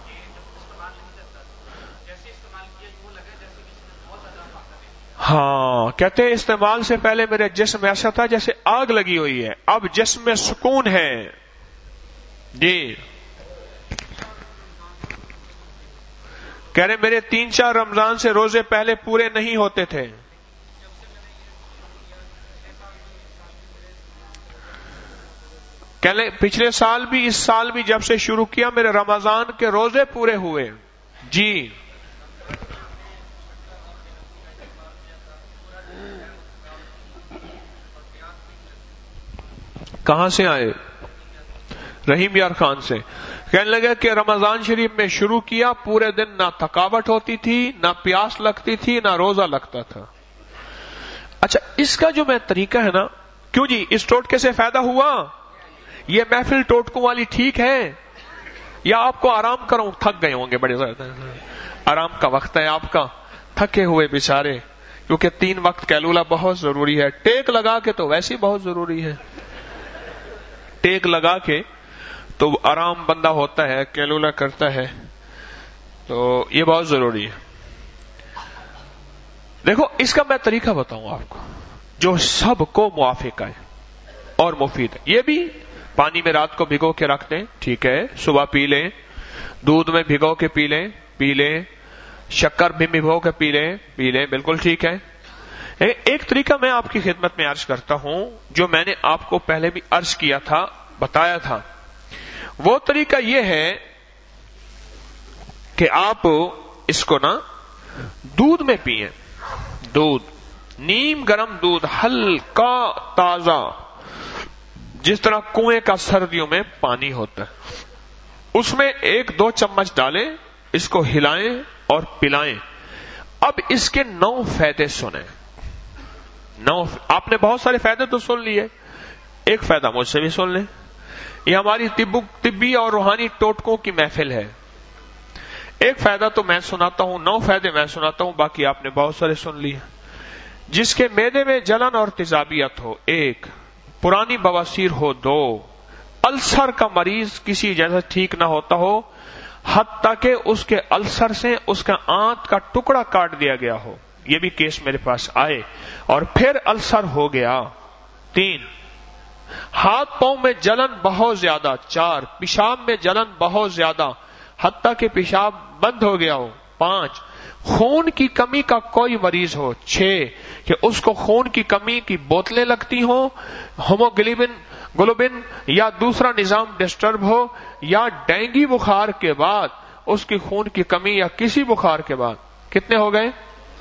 ہاں کہتے ہیں استعمال سے پہلے میرے جسم ایسا تھا جیسے آگ لگی ہوئی ہے، اب جسم میں سکون ہے. جی کہہ رہے میرے تین چار رمضان سے روزے پہلے پورے نہیں ہوتے تھے. کہہ لیں پچھلے سال بھی، اس سال بھی جب سے شروع کیا میرے رمضان کے روزے پورے ہوئے. جی کہاں سے آئے؟ رحیم یار خان سے. کہنے لگے کہ رمضان شریف میں شروع کیا، پورے دن نہ تھکاوٹ ہوتی تھی، نہ پیاس لگتی تھی، نہ روزہ لگتا تھا۔ اچھا، اس کا جو میں طریقہ ہے نا، کیوں جی اس ٹوٹکے سے فائدہ ہوا؟ یہ محفل ٹوٹکوں والی ٹھیک ہے یا آپ کو آرام کروں؟ تھک گئے ہوں گے بڑے زیادہ، آرام کا وقت ہے آپ کا، تھکے ہوئے بیچارے، کیونکہ تین وقت کیلولا بہت ضروری ہے، ٹیک لگا کے تو ویسے بہت ضروری ہے، ٹیک لگا کے تو آرام بندہ ہوتا ہے، کیلولا کرتا ہے، تو یہ بہت ضروری ہے۔ دیکھو اس کا میں طریقہ بتاؤں آپ کو جو سب کو موافق ہے اور مفید ہے۔ یہ بھی پانی میں رات کو بھگو کے رکھ دیں، ٹھیک ہے، صبح پی لیں، دودھ میں بھگو کے پی لیں پی لیں شکر بھی بھگو کے پی لیں پی لیں بالکل ٹھیک ہے۔ ایک طریقہ میں آپ کی خدمت میں عرض کرتا ہوں جو میں نے آپ کو پہلے بھی عرض کیا تھا، بتایا تھا، وہ طریقہ یہ ہے کہ آپ اس کو نا دودھ میں پئیں، دودھ نیم گرم دودھ ہلکا تازہ، جس طرح کنویں کا سردیوں میں پانی ہوتا ہے، اس میں ایک دو چمچ ڈالیں، اس کو ہلائیں اور پلائیں۔ اب اس کے نو فائدے سنیں، نو آپ نے بہت سارے فائدے تو سن لیے، ایک فائدہ مجھ سے بھی سن لیں، یہ ہماری طبی اور روحانی ٹوٹکوں کی محفل ہے، ایک فائدہ تو میں سناتا ہوں، نو فائدے میں سناتا ہوں، باقی آپ نے بہت سارے سن لیے۔ جس کے معدے میں جلن اور تیزابیت ہو ایک، پرانی بواسیر ہو دو، السر کا مریض کسی جیسا ٹھیک نہ ہوتا ہو، حتیٰ کہ اس کے السر سے اس کا آنت کا ٹکڑا کاٹ دیا گیا ہو، یہ بھی کیس میرے پاس آئے، اور پھر السر ہو گیا، تین، ہاتھ پاؤں میں جلن بہت زیادہ، چار، پیشاب میں جلن بہت زیادہ حتیٰ کہ پیشاب بند ہو گیا ہو، پانچ، خون کی کمی کا کوئی مریض ہو، چھ، کہ اس کو خون کی کمی کی بوتلیں لگتی ہوں، ہیموگلوبن گلوبن یا دوسرا نظام ڈسٹرب ہو، یا ڈینگی بخار کے بعد اس کی خون کی کمی یا کسی بخار کے بعد، کتنے ہو گئے؟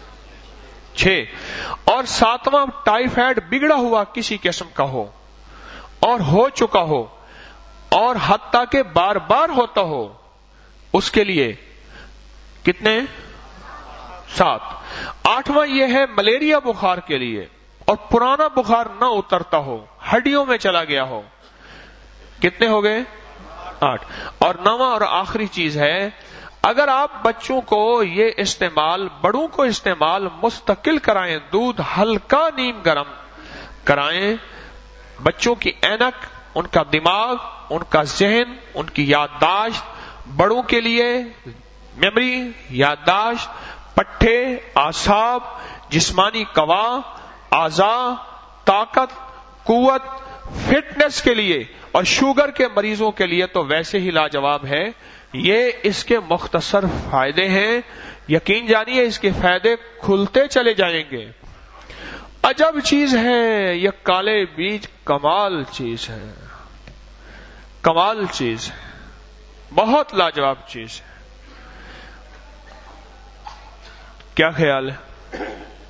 چھ، اور ساتواں ٹائیفائڈ بگڑا ہوا کسی قسم کا ہو اور ہو چکا ہو اور حتیٰ کہ بار بار ہوتا ہو، اس کے لیے کتنے؟ سات۔ آٹھواں یہ ہے ملیریا بخار کے لیے اور پرانا بخار نہ اترتا ہو، ہڈیوں میں چلا گیا ہو، کتنے ہو گئے؟ آٹھ۔ اور نواں اور آخری چیز ہے، اگر آپ بچوں کو یہ استعمال، بڑوں کو استعمال مستقل کرائیں، دودھ ہلکا نیم گرم کرائیں، بچوں کی اینک، ان کا دماغ، ان کا ذہن، ان کی یادداشت، بڑوں کے لیے میموری، یادداشت، پٹھے، اعصاب، جسمانی قوا، اعضاء، طاقت، قوت، فٹنس کے لیے اور شوگر کے مریضوں کے لیے تو ویسے ہی لاجواب ہے۔ یہ اس کے مختصر فائدے ہیں، یقین جانیے اس کے فائدے کھلتے چلے جائیں گے۔ عجب چیز ہے یہ کالے بیج، کمال چیز ہے، کمال چیز ہے، بہت لاجواب چیز ہے۔ کیا خیال ہے؟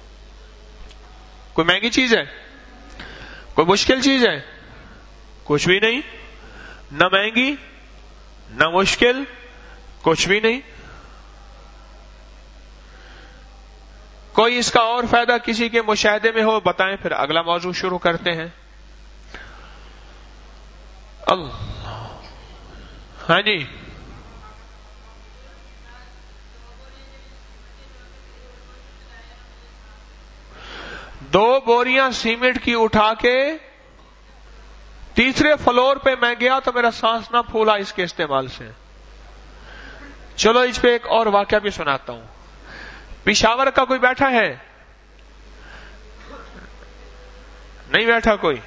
کوئی مہنگی چیز ہے؟ کوئی مشکل چیز ہے؟ کچھ بھی نہیں، نہ مہنگی نہ مشکل، کچھ بھی نہیں۔ کوئی اس کا اور فائدہ کسی کے مشاہدے میں ہو بتائیں، پھر اگلا موضوع شروع کرتے ہیں۔ اللہ، ہاں جی، دو بوریاں سیمنٹ کی اٹھا کے تیسرے فلور پہ میں گیا تو میرا سانس نہ پھولا اس کے استعمال سے۔ چلو اس پہ ایک اور واقعہ بھی سناتا ہوں۔ پشاور کا کوئی بیٹھا ہے؟ نہیں بیٹھا کوئی؟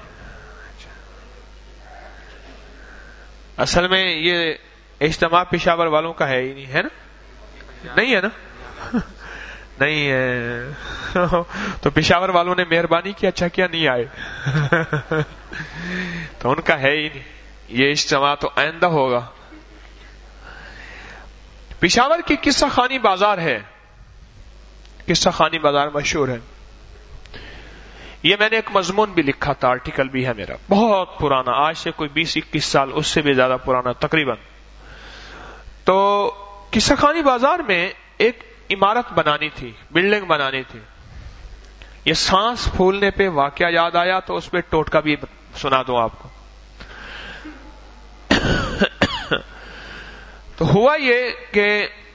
اصل میں یہ اجتماع پشاور والوں کا ہے ہی نہیں، ہے نا؟ نہیں ہے نا؟ نہیں ہے تو پشاور والوں نے مہربانی کی، اچھا کیا نہیں آئے تو ان کا ہے ہی نہیں، یہ اجتماع تو آئندہ ہوگا۔ پشاور کی قصہ خانی بازار ہے، قصہ خانی بازار مشہور ہے، یہ میں نے ایک مضمون بھی لکھا تھا، آرٹیکل بھی ہے میرا، بہت پرانا، آج سے کوئی بیس اکیس سال، اس سے بھی زیادہ پرانا تقریباً۔ تو قصہ خانی بازار میں ایک عمارت بنانی تھی، بلڈنگ بنانی تھی. یہ سانس پھولنے پہ واقعہ یاد آیا تو اس پہ ٹوٹکا بھی سنا دوں آپ کو. تو ہوا یہ کہ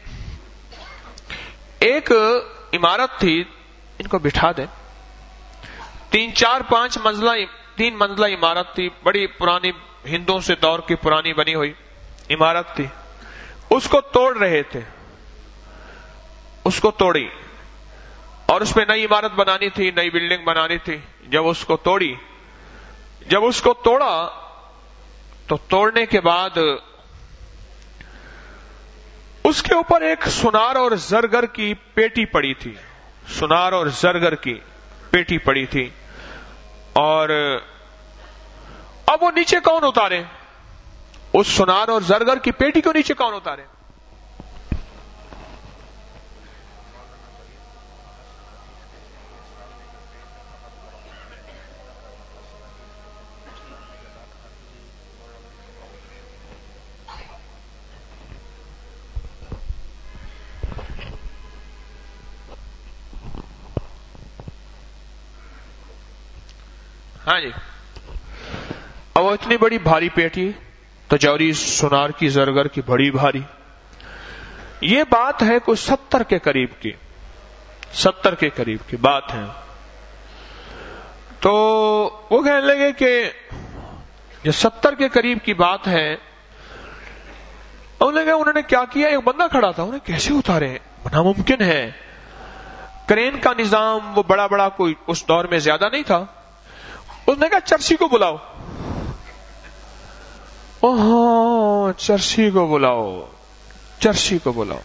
ایک عمارت تھی، ان کو بٹھا دیں، تین چار پانچ منزلہ تین منزلہ عمارت تھی، بڑی پرانی ہندوؤں سے دور کی پرانی بنی ہوئی عمارت تھی. اس کو توڑ رہے تھے، اس کو توڑی، اور اس میں نئی عمارت بنانی تھی، نئی بلڈنگ بنانی تھی. جب اس کو توڑی جب اس کو توڑا تو توڑنے کے بعد اس کے اوپر ایک سنار اور زرگر کی پیٹی پڑی تھی، سنار اور زرگر کی پیٹی پڑی تھی. اور اب وہ نیچے کون اتارے؟ اس سنار اور زرگر کی پیٹی کو نیچے کون اتارے؟ ہاں جی. اب وہ اتنی بڑی بھاری پیٹی، تجوری سنار کی زرگر کی بڑی بھاری. یہ بات ہے کوئی ستر کے قریب کی ستر کے قریب کی بات ہے. تو وہ کہنے لگے کہ یہ ستر کے قریب کی بات ہے. انہوں نے کیا کیا؟ ایک بندہ کھڑا تھا، انہیں کیسے اتارے؟ ناممکن ہے. کرین کا نظام وہ بڑا بڑا کوئی اس دور میں زیادہ نہیں تھا. اس نے کہا چرسی کو بلاؤ. اوہ چرسی کو بلاؤ چرسی کو بلاؤ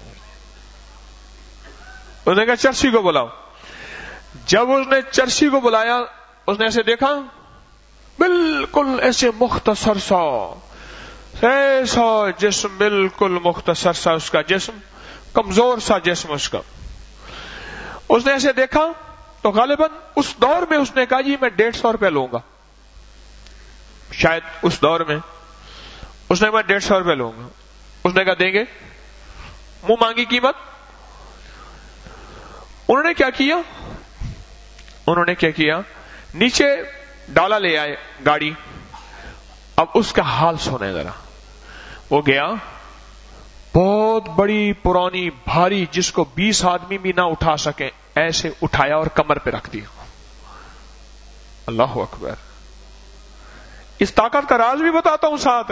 اس نے کہا چرسی کو بلاؤ. جب اس نے چرسی کو بلایا، اس نے ایسے دیکھا، بالکل ایسے مختصر سا ایسا جسم، بالکل مختصر سا اس کا جسم، کمزور سا جسم اس کا. اس نے ایسے دیکھا تو غالباً اس دور میں اس نے کہا جی میں ڈیڑھ سو روپے لوں گا. شاید اس دور میں اس نے میں ڈیڑھ سو روپے لوں گا. اس نے کہا دیں گے؟ منہ مانگی قیمت. انہوں نے کیا کیا انہوں نے کیا کیا نیچے ڈالا لے آئے گاڑی. اب اس کا حال سنے ذرا. وہ گیا، بہت بڑی پرانی بھاری جس کو بیس آدمی بھی نہ اٹھا سکیں ایسے اٹھایا اور کمر پہ رکھ دیا. اللہ اکبر. اس طاقت کا راز بھی بتاتا ہوں ساتھ.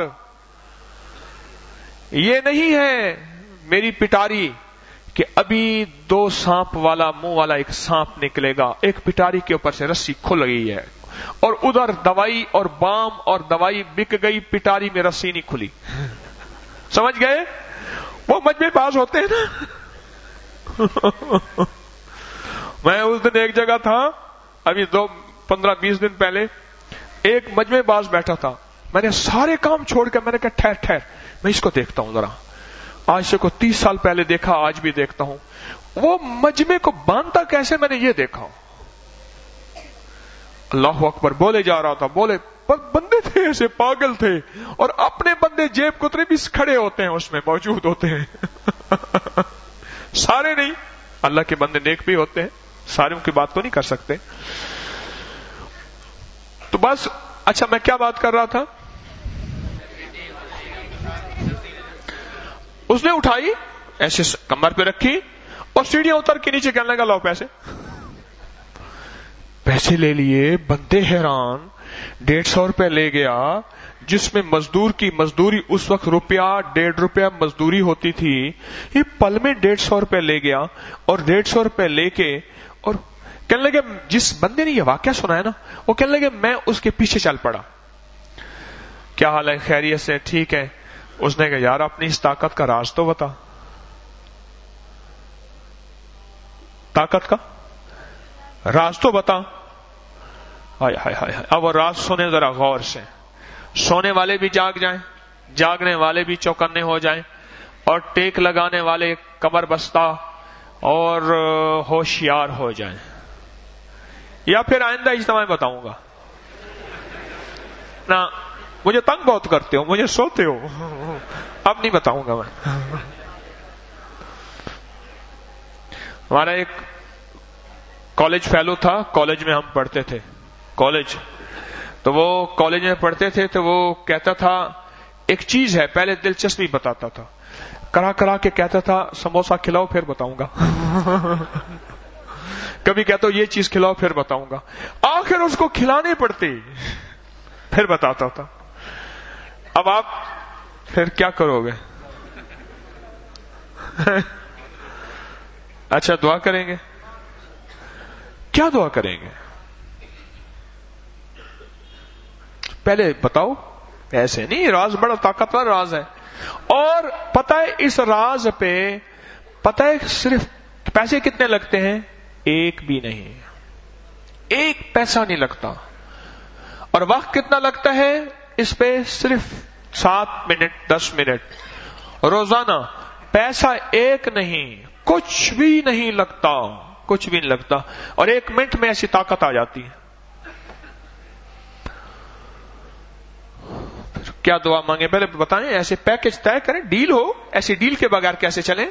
یہ نہیں ہے میری پٹاری کہ ابھی دو سانپ والا منہ والا ایک سانپ نکلے گا، ایک پٹاری کے اوپر سے رسی کھل گئی ہے اور ادھر دوائی اور بام اور دوائی بک گئی، پٹاری میں رسی نہیں کھلی. سمجھ گئے؟ وہ مجمع پاس ہوتے ہیں نا. میں اس دن ایک جگہ تھا، ابھی دو پندرہ بیس دن پہلے ایک مجمع باز بیٹھا تھا. میں نے سارے کام چھوڑ کے میں نے کہا ٹھہر ٹھہر میں اس کو دیکھتا ہوں ذرا. آج سے کو تیس سال پہلے دیکھا، آج بھی دیکھتا ہوں. وہ مجمع کو باندھتا کیسے میں نے یہ دیکھا. اللہ اکبر. بولے جا رہا تھا، بولے بندے تھے ایسے پاگل تھے، اور اپنے بندے جیب کترے بھی کھڑے ہوتے ہیں، اس میں موجود ہوتے ہیں. سارے نہیں، اللہ کے بندے نیک بھی ہوتے ہیں، سارے ان کی بات کو نہیں کر سکتے. تو بس اچھا میں کیا بات کر رہا تھا؟ اس نے اٹھائی، ایسے کمر پہ رکھی اور سیڑھیاں اتر کے نیچے کہنے لگا لاؤ پیسے. پیسے لے لیے. بندے حیران. ڈیڑھ سو روپے لے گیا جس میں مزدور کی مزدوری اس وقت روپیہ ڈیڑھ روپیہ مزدوری ہوتی تھی. یہ پل میں ڈیڑھ سو روپے لے گیا اور ڈیڑھ سو روپے لے کے اور کہنے لگے، جس بندے نے یہ واقعہ سنا ہے نا وہ کہنے لگے میں اس کے پیچھے چل پڑا. کیا حال ہے؟ خیریت سے؟ ٹھیک ہے. اس نے کہا یار اپنی اس طاقت کا راز تو بتا. طاقت کا راز تو بتا. ہائے ہائے ہائے. اب وہ راز سنے ذرا غور سے. سونے والے بھی جاگ جائیں، جاگنے والے بھی چوکنے ہو جائیں، اور ٹیک لگانے والے کمر بستہ اور ہوشیار ہو جائیں. یا پھر آئندہ اجتماع میں بتاؤں گا نا. مجھے تنگ بہت کرتے ہو, مجھے سوتے ہو. اب نہیں بتاؤں گا میں. ہمارا ایک کالج فیلو تھا, کالج میں ہم پڑھتے تھے, کالج تو وہ کالج میں پڑھتے تھے تو وہ کہتا تھا ایک چیز ہے, پہلے دلچسپی بتاتا تھا, کرا کرا کے کہتا تھا سموسہ کھلاؤ پھر بتاؤں گا. کبھی کہتا ہوں یہ چیز کھلاؤ پھر بتاؤں گا, آخر اس کو کھلانے پڑتے پھر بتاتا تھا. اب آپ پھر کیا کرو گے؟ اچھا دعا کریں گے. کیا دعا کریں گے؟ پہلے بتاؤ. ایسے نہیں, راز بڑا طاقتور راز ہے. اور پتہ ہے اس راز پہ پتہ ہے صرف پیسے کتنے لگتے ہیں؟ ایک بھی نہیں, ایک پیسہ نہیں لگتا. اور وقت کتنا لگتا ہے اس پہ؟ صرف سات منٹ دس منٹ روزانہ. پیسہ ایک نہیں, کچھ بھی نہیں لگتا, کچھ بھی نہیں لگتا. اور ایک منٹ میں ایسی طاقت آ جاتی ہے. کیا دعا مانگے پہلے بتائیں, ایسے پیکج طے کریں, ڈیل ہو. ایسی ڈیل کے بغیر کیسے چلیں؟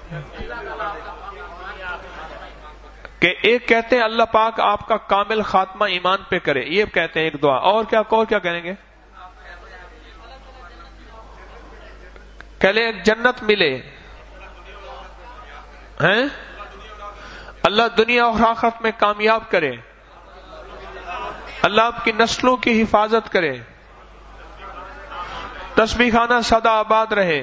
کہ ایک کہتے ہیں اللہ پاک آپ کا کامل خاتمہ ایمان پہ کرے, یہ کہتے ہیں ایک دعا. اور کیا اور کیا کہیں گے؟ کہلے جنت ملے ہیں, اللہ دنیا اور آخرت میں کامیاب کرے, اللہ آپ کی نسلوں کی حفاظت کرے, تسبیح خانہ سدا آباد رہے.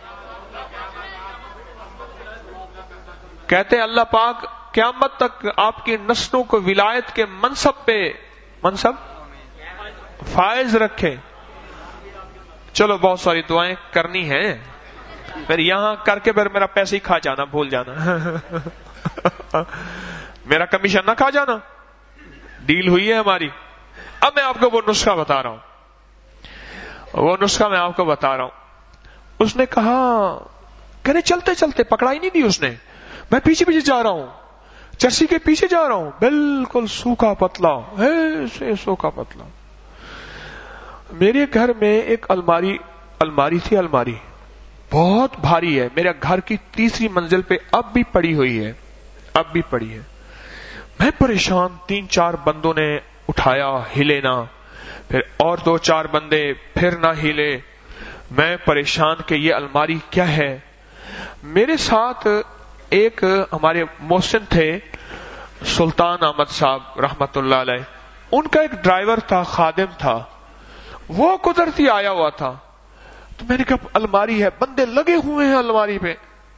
کہتے ہیں اللہ پاک قیامت تک آپ کی نسلوں کو ولایت کے منصب پہ منصب فائز رکھے. چلو بہت ساری دعائیں کرنی ہیں, پھر یہاں کر کے پھر میرا پیسے ہی کھا جانا, بھول جانا. میرا کمیشن نہ کھا جانا. ڈیل ہوئی ہے ہماری. اب میں آپ کو وہ نسخہ بتا رہا ہوں, وہ نسخہ میں آپ کو بتا رہا ہوں. اس نے کہا کہ چلتے چلتے پکڑائی نہیں دی اس نے, میں پیچھے پیچھے جا رہا ہوں, چرسی کے پیچھے جا رہا ہوں, بالکل سوکھا پتلا, ایسے سوکھا پتلا. میرے گھر میں ایک الماری الماری تھی, الماری بہت بھاری ہے, میرے گھر کی تیسری منزل پہ اب بھی پڑی ہوئی ہے, اب بھی پڑی ہے. میں پریشان, تین چار بندوں نے اٹھایا, ہلے نہ, پھر اور دو چار بندے پھر نہ ہلے. میں پریشان کہ یہ الماری کیا ہے. میرے ساتھ ایک ہمارے محسن تھے, سلطان احمد صاحب رحمت اللہ علیہ, ان کا ایک ڈرائیور تھا, خادم تھا, وہ قدرتی آیا ہوا تھا. تو میں نے کہا الماری ہے, بندے لگے ہوئے ہیں الماری پہ.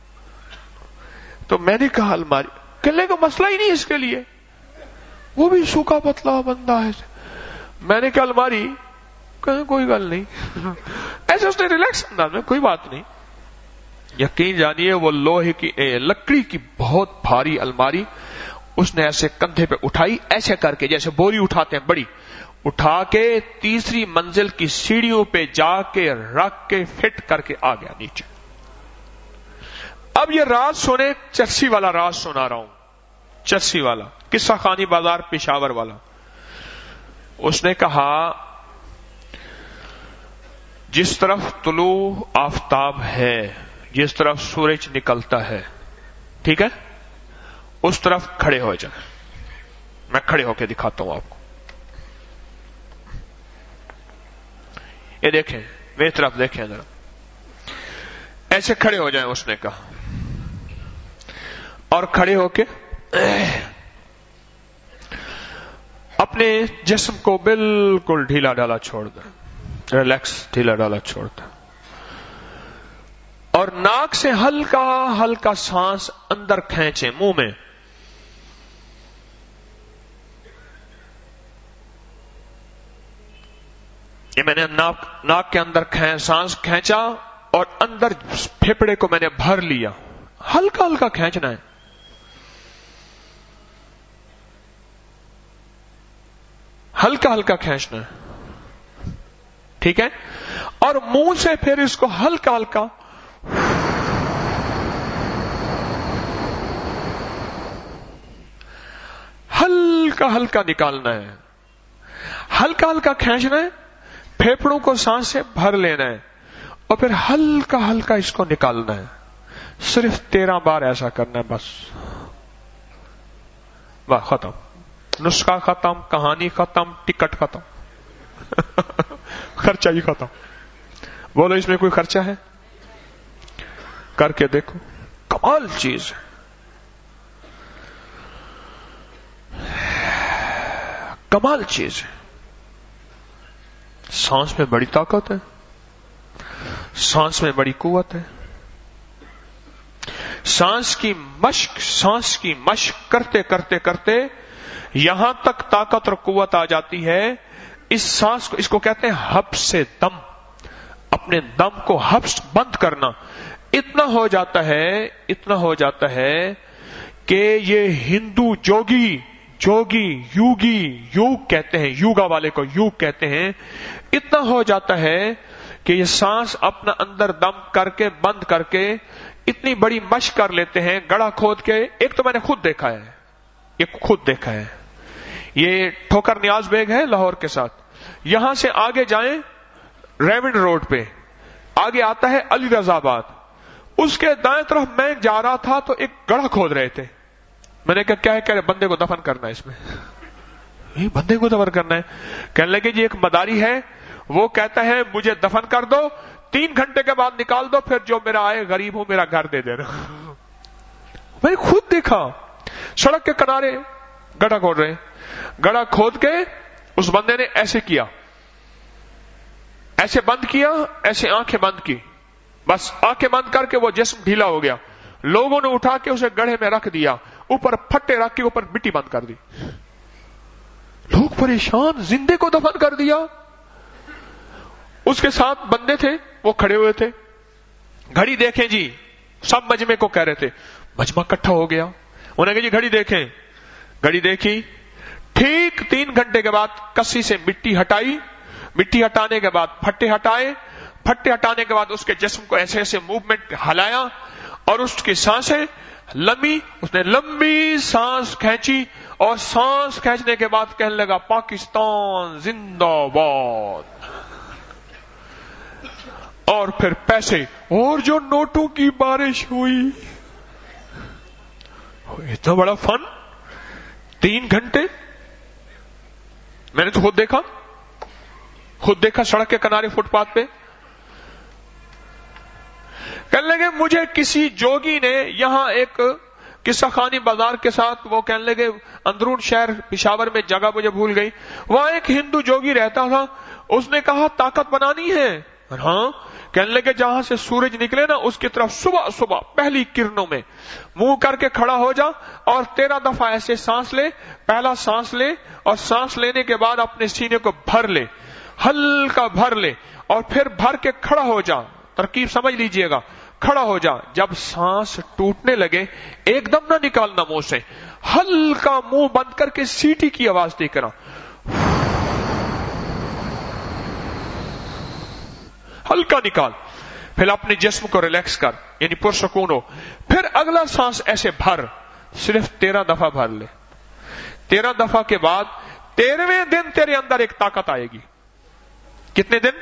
تو میں نے کہا الماری, کہنے کا مسئلہ ہی نہیں اس کے لیے, وہ بھی سوکھا پتلا بندہ ہے. میں نے کہا الماری, کہیں کوئی گل نہیں. ایسے اس نے ریلیکس انداز میں, کوئی بات نہیں. یقین جانیے وہ لوہے کی لکڑی کی بہت بھاری الماری اس نے ایسے کندھے پہ اٹھائی, ایسے کر کے جیسے بوری اٹھاتے ہیں بڑی, اٹھا کے تیسری منزل کی سیڑھیوں پہ جا کے رکھ کے فٹ کر کے آ گیا نیچے. اب یہ راز سنے, چرسی والا راز سنا رہا ہوں, چرسی والا قصہ خانی بازار پشاور والا. اس نے کہا جس طرف طلوع آفتاب ہے, جس طرف سورج نکلتا ہے, ٹھیک ہے, اس طرف کھڑے ہو جائیں. میں کھڑے ہو کے دکھاتا ہوں آپ کو. یہ دیکھیں, میری طرف دیکھیں ذرا, ایسے کھڑے ہو جائیں. اس نے کہا, اور کھڑے ہو کے اپنے جسم کو بالکل ڈھیلا ڈالا چھوڑ دیں, ریلیکس, ڈھیلا ڈالا چھوڑ دیں, اور ناک سے ہلکا ہلکا سانس اندر کھینچیں منہ میں. یہ میں نے ناک ناک کے اندر سانس کھینچا اور اندر پھیپڑے کو میں نے بھر لیا. ہلکا ہلکا کھینچنا ہے, ہلکا ہلکا کھینچنا ہے, ٹھیک ہے. اور منہ سے پھر اس کو ہلکا ہلکا ہلکا ہلکا نکالنا ہے, ہلکا ہلکا کھینچنا ہے. फेफड़ों को सांस से भर लेना है और फिर हल्का हल्का इसको निकालना है। सिर्फ तेरह बार ऐसा करना है बस। वाह, खत्म, नुस्खा खत्म, कहानी खत्म, टिकट खत्म, खर्चा ही खत्म। बोलो इसमें कोई खर्चा है? करके देखो, कमाल चीज है, कमाल चीज है। सांस में बड़ी ताकत है, सांस में बड़ी कुव्वत है। सांस की मश्क सांस की मश्क करते करते करते यहां तक ताकत और कुव्वत आ जाती है। इस सांस को, इसको कहते हैं हब्स से दम, अपने दम को हब्स बंद करना। इतना हो जाता है, इतना हो जाता है कि ये हिंदू जोगी जोगी योगी योग कहते हैं, युगा वाले को योग कहते हैं। इतना हो जाता है कि ये सांस अपना अंदर दम करके बंद करके इतनी बड़ी मश्क कर लेते हैं, गड़ा खोद के। एक तो मैंने खुद देखा है, ये खुद देखा है। ये ठोकर नियाज बेग है लाहौर के साथ, यहां से आगे जाएं रेविन रोड पे, आगे आता है अली रजाबाद, उसके दाएं तरफ मैं जा रहा था तो एक गड़ा खोद रहे थे। मैंने कहा क्या है? कह रहे बंदे को दफन करना है इसमें। ये बंदे को दफन करना है? कहने लगे जी एक मदारी है, वो कहता है मुझे दफन कर दो, तीन घंटे के बाद निकाल दो, फिर जो मेरा आए गरीब हूं मेरा घर दे देना। मैंने खुद देखा, सड़क के किनारे गड्ढा खोद रहे, गड्ढा खोद के उस बंदे ने ऐसे किया, ऐसे बंद किया, ऐसे आंखें बंद की, बस आंखें बंद करके वो जिस्म ढीला हो गया। लोगों ने उठा के उसे गड्ढे में रख दिया, ऊपर फट्टे रख के ऊपर मिट्टी बंद कर दी। लोग परेशान, जिंदे को दफन कर दिया। उसके साथ बंदे थे, वो खड़े हुए थे, घड़ी देखें जी, सब मजमे को कह रहे थे। मजमा इकट्ठा हो गया, उन्होंने कहा जी घड़ी देखें। घड़ी देखी, ठीक तीन घंटे के बाद कस्सी से मिट्टी हटाई, मिट्टी हटाने के बाद फट्टे हटाए, फट्टे हटाने के बाद उसके जिस्म को ऐसे ऐसे मूवमेंट हिलाया और उसकी सांसें लंबी, उसने लंबी सांस खींची और सांस खींचने के बाद कहने लगा पाकिस्तान जिंदाबाद। और फिर पैसे और जो नोटों की बारिश हुई, इतना बड़ा फन, तीन घंटे। मैंने तो खुद देखा, खुद देखा सड़क के किनारे फुटपाथ पे। कहने लगे मुझे किसी जोगी ने यहां एक किस्सा खानी बाजार के साथ, वो कहने लगे अंदरून शहर पिशावर में जगह मुझे भूल गई, वहां एक हिंदू जोगी रहता था, उसने कहा ताकत बनानी है। हाँ, कहने लगे जहां से सूरज निकले ना उसकी तरफ सुबह सुबह पहली किरणों में मुंह करके खड़ा हो जा और तेरह दफा ऐसे सांस ले। पहला सांस ले और सांस लेने के बाद अपने सीने को भर ले, हल्का भर ले और फिर भर के खड़ा हो जा। तरकीब समझ लीजिएगा, खड़ा हो जा। जब सांस टूटने लगे एकदम ना निकालना मुंह से, हल्का मुंह बंद करके सीटी की आवाज देकर हल्का निकाल, फिर अपने जिस्म को रिलैक्स कर, यानी पुरसकून हो। फिर अगला सांस ऐसे भर, सिर्फ तेरह दफा भर ले। तेरह दफा के बाद तेरहवें दिन तेरे अंदर एक ताकत आएगी। कितने दिन?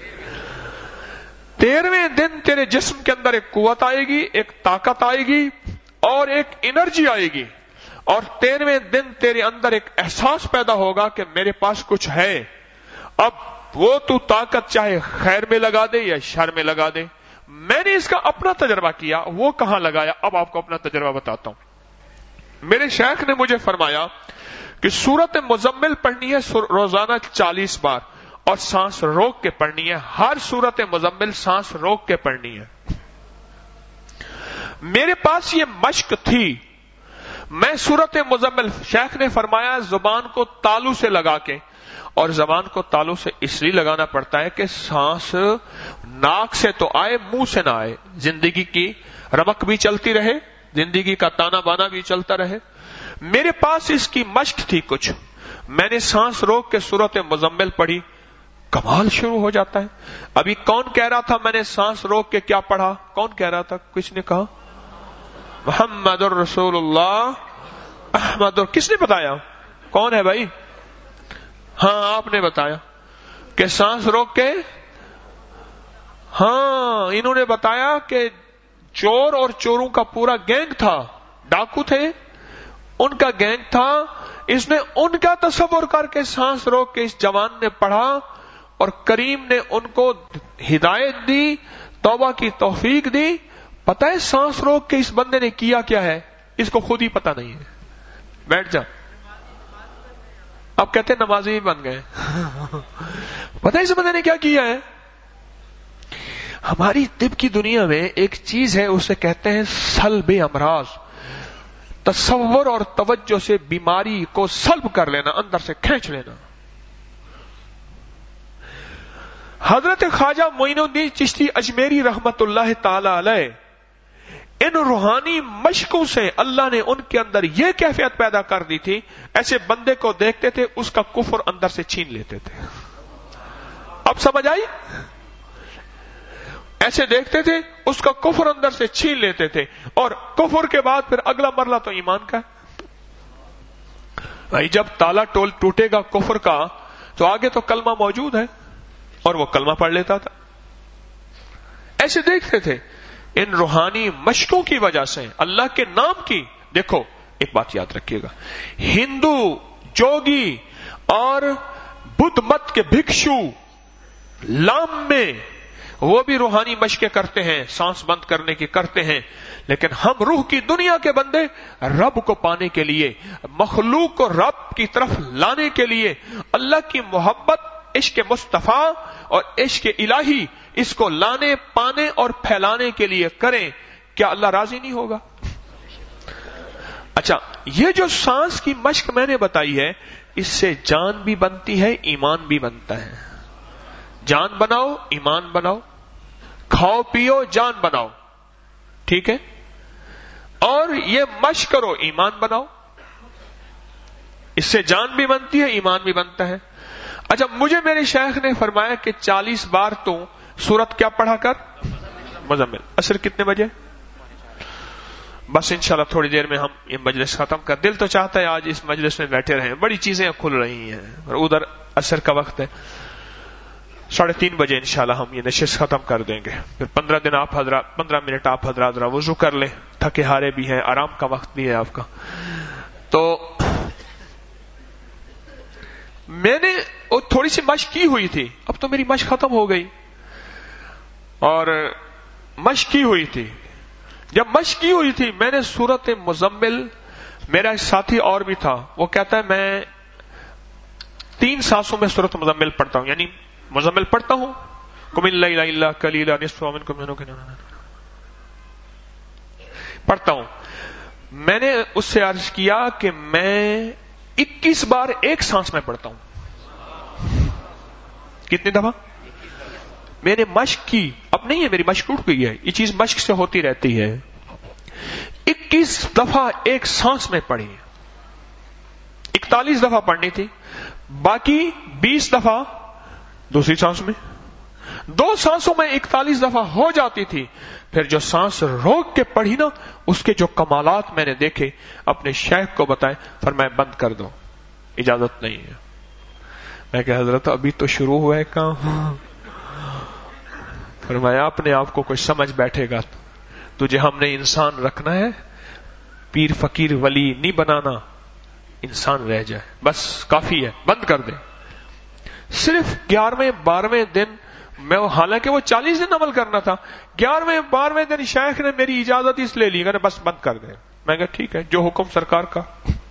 तेरहवें दिन तेरे जिस्म के अंदर एक कुव्वत आएगी, एक ताकत आएगी और एक एनर्जी आएगी। और तेरहवें दिन तेरे अंदर एक एहसास पैदा होगा कि मेरे पास कुछ है। अब वो तू ताकत चाहे खैर में लगा दे या शर में लगा दे। मैंने इसका अपना तजर्बा किया, वो कहां लगाया, अब आपको अपना तजर्बा बताता हूं। मेरे शेख ने मुझे फरमाया कि सूरत मुजम्मिल पढ़नी है रोजाना चालीस बार और सांस रोक के पढ़नी है। हर सूरत मुजम्मिल सांस रोक के पढ़नी है। मेरे पास ये मश्क थी, मैं सूरत मुजम्मिल, शेख ने फरमाया जुबान को तालू से लगा के, और जबान को तालू से इसलिए लगाना पड़ता है कि सांस नाक से तो आए मुंह से ना आए, जिंदगी की रमक भी चलती रहे, जिंदगी का ताना बाना भी चलता रहे। मेरे पास इसकी मश्क थी कुछ, मैंने सांस रोक के सूरत मुजम्मिल पढ़ी, कमाल शुरू हो जाता है। अभी कौन कह रहा था मैंने सांस रोक के क्या पढ़ा? कौन कह रहा था? किसने कहा? मुहम्मदुर रसूलुल्लाह अहमदुर। किसने बताया? कौन है भाई? हाँ आपने बताया। کہ سانس روک کے. ہاں انہوں نے بتایا کہ چور اور چوروں کا پورا گینگ تھا, ڈاکو تھے, ان کا گینگ تھا. اس نے ان کا تصور کر کے سانس روک کے اس جوان نے پڑھا اور کریم نے ان کو ہدایت دی, توبہ کی توفیق دی. پتہ ہے سانس روک کے اس بندے نے کیا کیا ہے؟ اس کو خود ہی پتہ نہیں ہے. بیٹھ جا. اب کہتے ہیں نمازی بن گئے. پتہ ہے اس بندے نے کیا کیا ہے؟ ہماری طب کی دنیا میں ایک چیز ہے, اسے کہتے ہیں سلب امراض. تصور اور توجہ سے بیماری کو سلب کر لینا, اندر سے کھینچ لینا. حضرت خواجہ معین الدین چشتی اجمیری رحمت اللہ تعالی علیہ, ان روحانی مشقوں سے اللہ نے ان کے اندر یہ کیفیت پیدا کر دی تھی, ایسے بندے کو دیکھتے تھے اس کا کفر اندر سے چھین لیتے تھے. اب سمجھ آئی؟ ایسے دیکھتے تھے اس کا کفر اندر سے چھین لیتے تھے, اور کفر کے بعد پھر اگلا مرلہ تو ایمان کا. بھائی جب تالا ٹول ٹوٹے گا کفر کا تو آگے تو کلمہ موجود ہے, اور وہ کلمہ پڑھ لیتا تھا. ایسے دیکھتے تھے. ان روحانی مشقوں کی وجہ سے اللہ کے نام کی, دیکھو ایک بات یاد رکھیے گا, ہندو جوگی اور بدھ مت کے بھکشو لام میں وہ بھی روحانی مشقیں کرتے ہیں, سانس بند کرنے کی کرتے ہیں, لیکن ہم روح کی دنیا کے بندے رب کو پانے کے لیے, مخلوق کو رب کی طرف لانے کے لیے, اللہ کی محبت, عشق مصطفیٰ اور عشق الہی, اس کو لانے پانے اور پھیلانے کے لیے کریں. کیا اللہ راضی نہیں ہوگا؟ اچھا, یہ جو سانس کی مشق میں نے بتائی ہے, اس سے جان بھی بنتی ہے, ایمان بھی بنتا ہے. جان بناؤ, ایمان بناؤ, کھاؤ پیو جان بناؤ, ٹھیک ہے, اور یہ مشق کرو ایمان بناؤ. اس سے جان بھی بنتی ہے, ایمان بھی بنتا ہے. اچھا, مجھے میرے شیخ نے فرمایا کہ چالیس بار تو سورت کیا پڑھا کر, مزمل. عصر کتنے بجے؟ بس انشاءاللہ تھوڑی دیر میں ہم یہ مجلس ختم کر. دل تو چاہتا ہے آج اس مجلس میں بیٹھے رہیں, بڑی چیزیں کھل رہی ہیں, اور ادھر عصر کا وقت ہے. ساڑھے تین بجے انشاءاللہ ہم یہ نشست ختم کر دیں گے. پھر پندرہ دن آپ حضرات, پندرہ منٹ آپ حضرات ذرا وضو کر لیں, تھکے ہارے بھی ہیں, آرام کا وقت بھی ہے آپ کا. تو میں نے تھوڑی سی مشق کی ہوئی تھی, اب تو میری مشق ختم ہو گئی, اور مشق کی ہوئی تھی. جب مشق کی ہوئی تھی میں نے سورت مزمل, میرا ایک ساتھی اور بھی تھا, وہ کہتا ہے میں تین سانسوں میں سورت مزمل پڑھتا ہوں, یعنی مزمل پڑھتا ہوں, قم اللیل الا قلیلا نصفہ منکم منو پڑھتا ہوں. میں نے اس سے عرض کیا کہ میں اکیس بار ایک سانس میں پڑھتا ہوں. کتنی دفعہ؟ میں نے مشق کی, اب نہیں ہے, میری مشق ٹوٹ گئی ہے, یہ چیز مشق سے ہوتی رہتی ہے. اکیس دفعہ ایک سانس میں پڑھی, اکتالیس دفعہ پڑھنی تھی, باقی بیس دفعہ دوسری سانس میں. دو سانسوں میں اکتالیس دفعہ ہو جاتی تھی. پھر جو سانس روک کے پڑھی نا, اس کے جو کمالات میں نے دیکھے, اپنے شیخ کو بتائے, فرمایا بند کر دو, اجازت نہیں ہے. میں کہ حضرت ابھی تو شروع ہوا ہے کام. فرمایا اپنے آپ کو کوئی سمجھ بیٹھے گا, تجھے ہم نے انسان رکھنا ہے, پیر فقیر ولی نہیں بنانا, انسان رہ جائے بس کافی ہے, بند کر دے. صرف گیارہویں بارہویں دن میں, حالانکہ وہ چالیس دن عمل کرنا تھا, گیارہویں بارہویں دن شیخ نے میری اجازت اس لے لی, کہ بس بند کر دے. میں کہا ٹھیک ہے, جو حکم سرکار کا.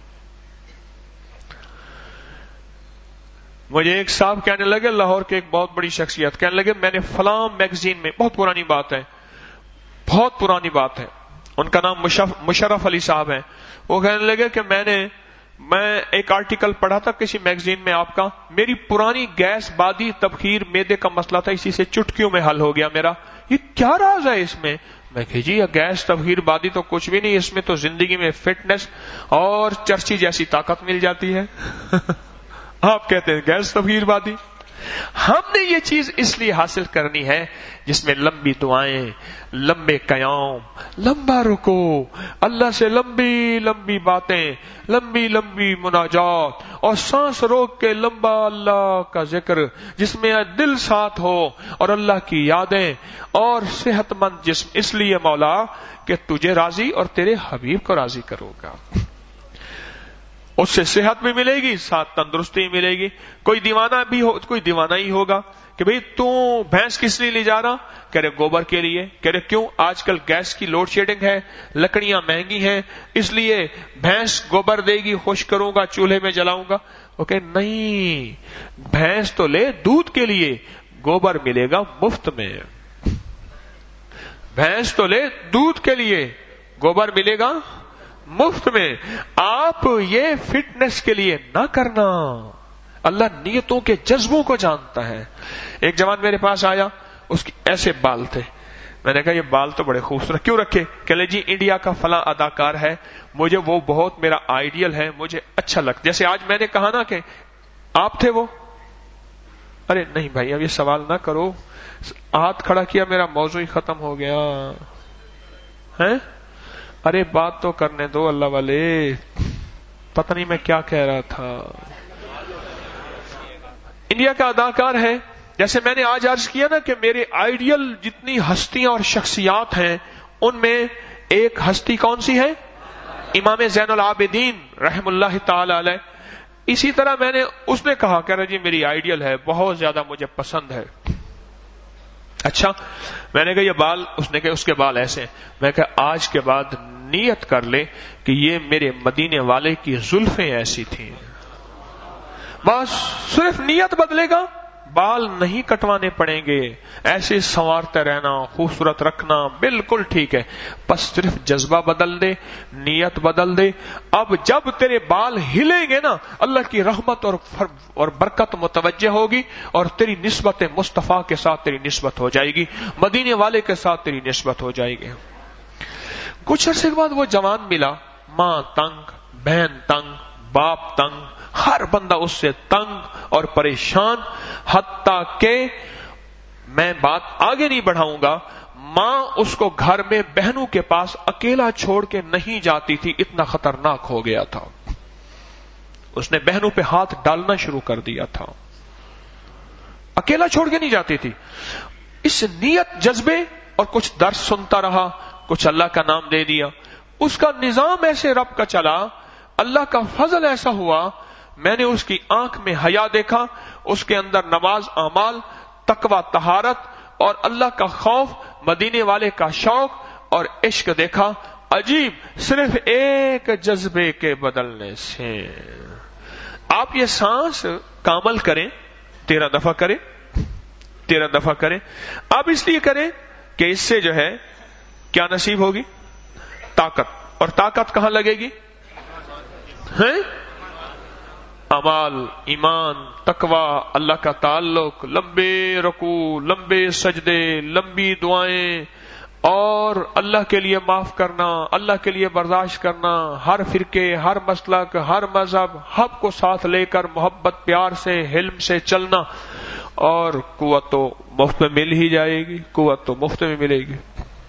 مجھے ایک صاحب کہنے لگے, لاہور کے ایک بہت بڑی شخصیت, کہنے لگے میں نے فلاں میگزین میں, بہت پرانی بات ہے, بہت پرانی بات ہے, ان کا نام مشرف علی صاحب ہے, وہ کہنے لگے کہ میں نے میں ایک آرٹیکل پڑھا تھا کسی میگزین میں آپ کا, میری پرانی گیس بادی تبخیر میدے کا مسئلہ تھا, اسی سے چٹکیوں میں حل ہو گیا میرا, یہ کیا راز ہے اس میں؟ میں کہ جی گیس تبخیر بادی تو کچھ بھی نہیں, اس میں تو زندگی میں فٹنس اور چرچی جیسی طاقت مل جاتی ہے. آپ کہتے ہیں گیس تبخیر بادی, ہم نے یہ چیز اس لیے حاصل کرنی ہے جس میں لمبی دعائیں، لمبے قیام، لمبا رکوع، اللہ سے لمبی لمبی باتیں، لمبی لمبی مناجات، اور سانس روک کے لمبا اللہ کا ذکر جس میں دل ساتھ ہو، اور اللہ کی یادیں، اور صحت مند جسم، اس لیے مولا کہ تجھے راضی اور تیرے حبیب کو راضی کرو گا۔ اس سے صحت بھی ملے گی، ساتھ تندرستی ملے گی۔ کوئی دیوانہ بھی ہو، کوئی دیوانہ ہی ہوگا کہ بھئی تو بھینس کس لیے لے جا رہا؟ کہہ رہے گوبر کے لیے۔ کہہ رہے کیوں؟ آج کل گیس کی لوڈ شیڈنگ ہے، لکڑیاں مہنگی ہیں، اس لیے بھینس گوبر دے گی، خوش کروں گا، چولہے میں جلاؤں گا۔ وہ کہ نہیں، بھینس تو لے دودھ کے لیے، گوبر ملے گا مفت میں۔ بھینس تو لے دودھ کے لیے، گوبر ملے گا مفت میں۔ آپ یہ فٹنس کے لیے نہ کرنا، اللہ نیتوں کے جذبوں کو جانتا ہے۔ ایک جوان میرے پاس آیا، اس کے ایسے بال تھے، میں نے کہا یہ بال تو بڑے خوبصورت، کیوں رکھے؟ کہ لے جی انڈیا کا فلاں اداکار ہے، مجھے وہ بہت میرا آئیڈیل ہے، مجھے اچھا لگتا۔ جیسے آج میں نے کہا نا کہ آپ تھے وہ، ارے نہیں بھائی اب یہ سوال نہ کرو، ہاتھ کھڑا کیا میرا موضوع ہی ختم ہو گیا ہے۔ ارے بات تو کرنے دو اللہ والے، پتہ نہیں میں کیا کہہ رہا تھا۔ انڈیا کا اداکار ہے، جیسے میں نے آج عرض کیا نا کہ میرے آئیڈیل جتنی ہستیاں اور شخصیات ہیں ان میں ایک ہستی کون سی ہے؟ امام زین العابدین رحم اللہ تعالی علیہ۔ اسی طرح میں نے، اس نے کہا کہ جی میری آئیڈیل ہے، بہت زیادہ مجھے پسند ہے۔ اچھا، میں نے کہا یہ بال، اس نے کہا اس کے بال ایسے ہیں۔ میں نے کہا آج کے بعد نیت کر لے کہ یہ میرے مدینے والے کی زلفیں ایسی تھیں، بس صرف نیت بدلے گا، بال نہیں کٹوانے پڑیں گے، ایسے سنوارتے رہنا، خوبصورت رکھنا بالکل ٹھیک ہے، بس صرف جذبہ بدل دے، نیت بدل دے۔ اب جب تیرے بال ہلیں گے نا، اللہ کی رحمت اور اور برکت متوجہ ہوگی، اور تیری نسبت مصطفیٰ کے ساتھ تیری نسبت ہو جائے گی، مدینے والے کے ساتھ تیری نسبت ہو جائے گی۔ کچھ عرصے کے بعد وہ جوان ملا، ماں تنگ، بہن تنگ، باپ تنگ، ہر بندہ اس سے تنگ اور پریشان، حتیٰ کہ میں بات آگے نہیں بڑھاؤں گا، ماں اس کو گھر میں بہنوں کے پاس اکیلا چھوڑ کے نہیں جاتی تھی، اتنا خطرناک ہو گیا تھا۔ اس نے بہنوں پہ ہاتھ ڈالنا شروع کر دیا تھا، اکیلا چھوڑ کے نہیں جاتی تھی۔ اس نیت جذبے، اور کچھ درس سنتا رہا، کچھ اللہ کا نام دے دیا، اس کا نظام ایسے رب کا چلا، اللہ کا فضل ایسا ہوا، میں نے اس کی آنکھ میں حیا دیکھا، اس کے اندر نماز، اعمال، تقوی، طہارت اور اللہ کا خوف، مدینے والے کا شوق اور عشق دیکھا۔ عجیب، صرف ایک جذبے کے بدلنے سے۔ آپ یہ سانس کامل کریں، تیرہ دفعہ کریں، تیرہ دفعہ کریں۔ آپ اس لیے کریں کہ اس سے جو ہے کیا نصیب ہوگی؟ طاقت، اور طاقت کہاں لگے گی؟ ہیں؟ اعمال، ایمان، تقوی، اللہ کا تعلق، لمبے رکوع، لمبے سجدے، لمبی دعائیں، اور اللہ کے لیے معاف کرنا، اللہ کے لیے برداشت کرنا، ہر فرقے، ہر مسلک، ہر مذہب، حق کو ساتھ لے کر محبت، پیار سے، حلم سے چلنا، اور قوت تو مفت میں مل ہی جائے گی، قوت تو مفت میں ملے گی۔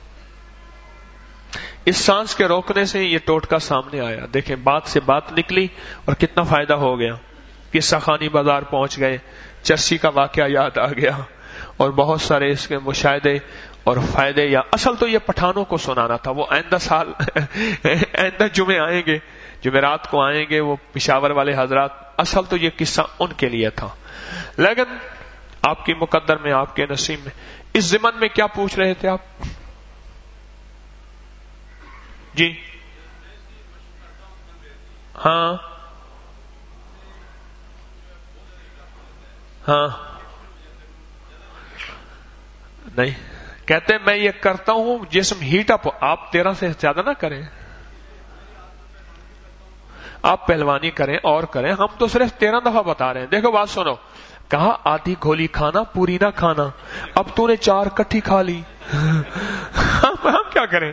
اس سانس کے روکنے سے یہ ٹوٹکا سامنے آیا، دیکھیں بات سے بات نکلی اور کتنا فائدہ ہو گیا۔ قصہ خانی بازار پہنچ گئے، چرسی کا واقعہ یاد آ گیا، اور بہت سارے اس کے مشاہدے اور فائدے، یا اصل تو یہ پٹھانوں کو سنانا تھا، وہ آئندہ سال آئندہ جمعے آئیں گے، جمعرات کو آئیں گے وہ پشاور والے حضرات، اصل تو یہ قصہ ان کے لیے تھا، لیکن آپ کی مقدر میں، آپ کے نصیب میں۔ اس ضمن میں کیا پوچھ رہے تھے آپ؟ جی ہاں ہاں نہیں، کہتے میں یہ کرتا ہوں جسم ہیٹ اپ، آپ تیرہ سے زیادہ نہ کریں، آپ پہلوانی کریں اور کریں، ہم تو صرف تیرہ دفعہ بتا رہے ہیں۔ دیکھو بات سنو، کہا آدھی گولی کھانا، پوری نہ کھانا، اب تو نے چار کٹھی کھا لی، ہم کیا کریں؟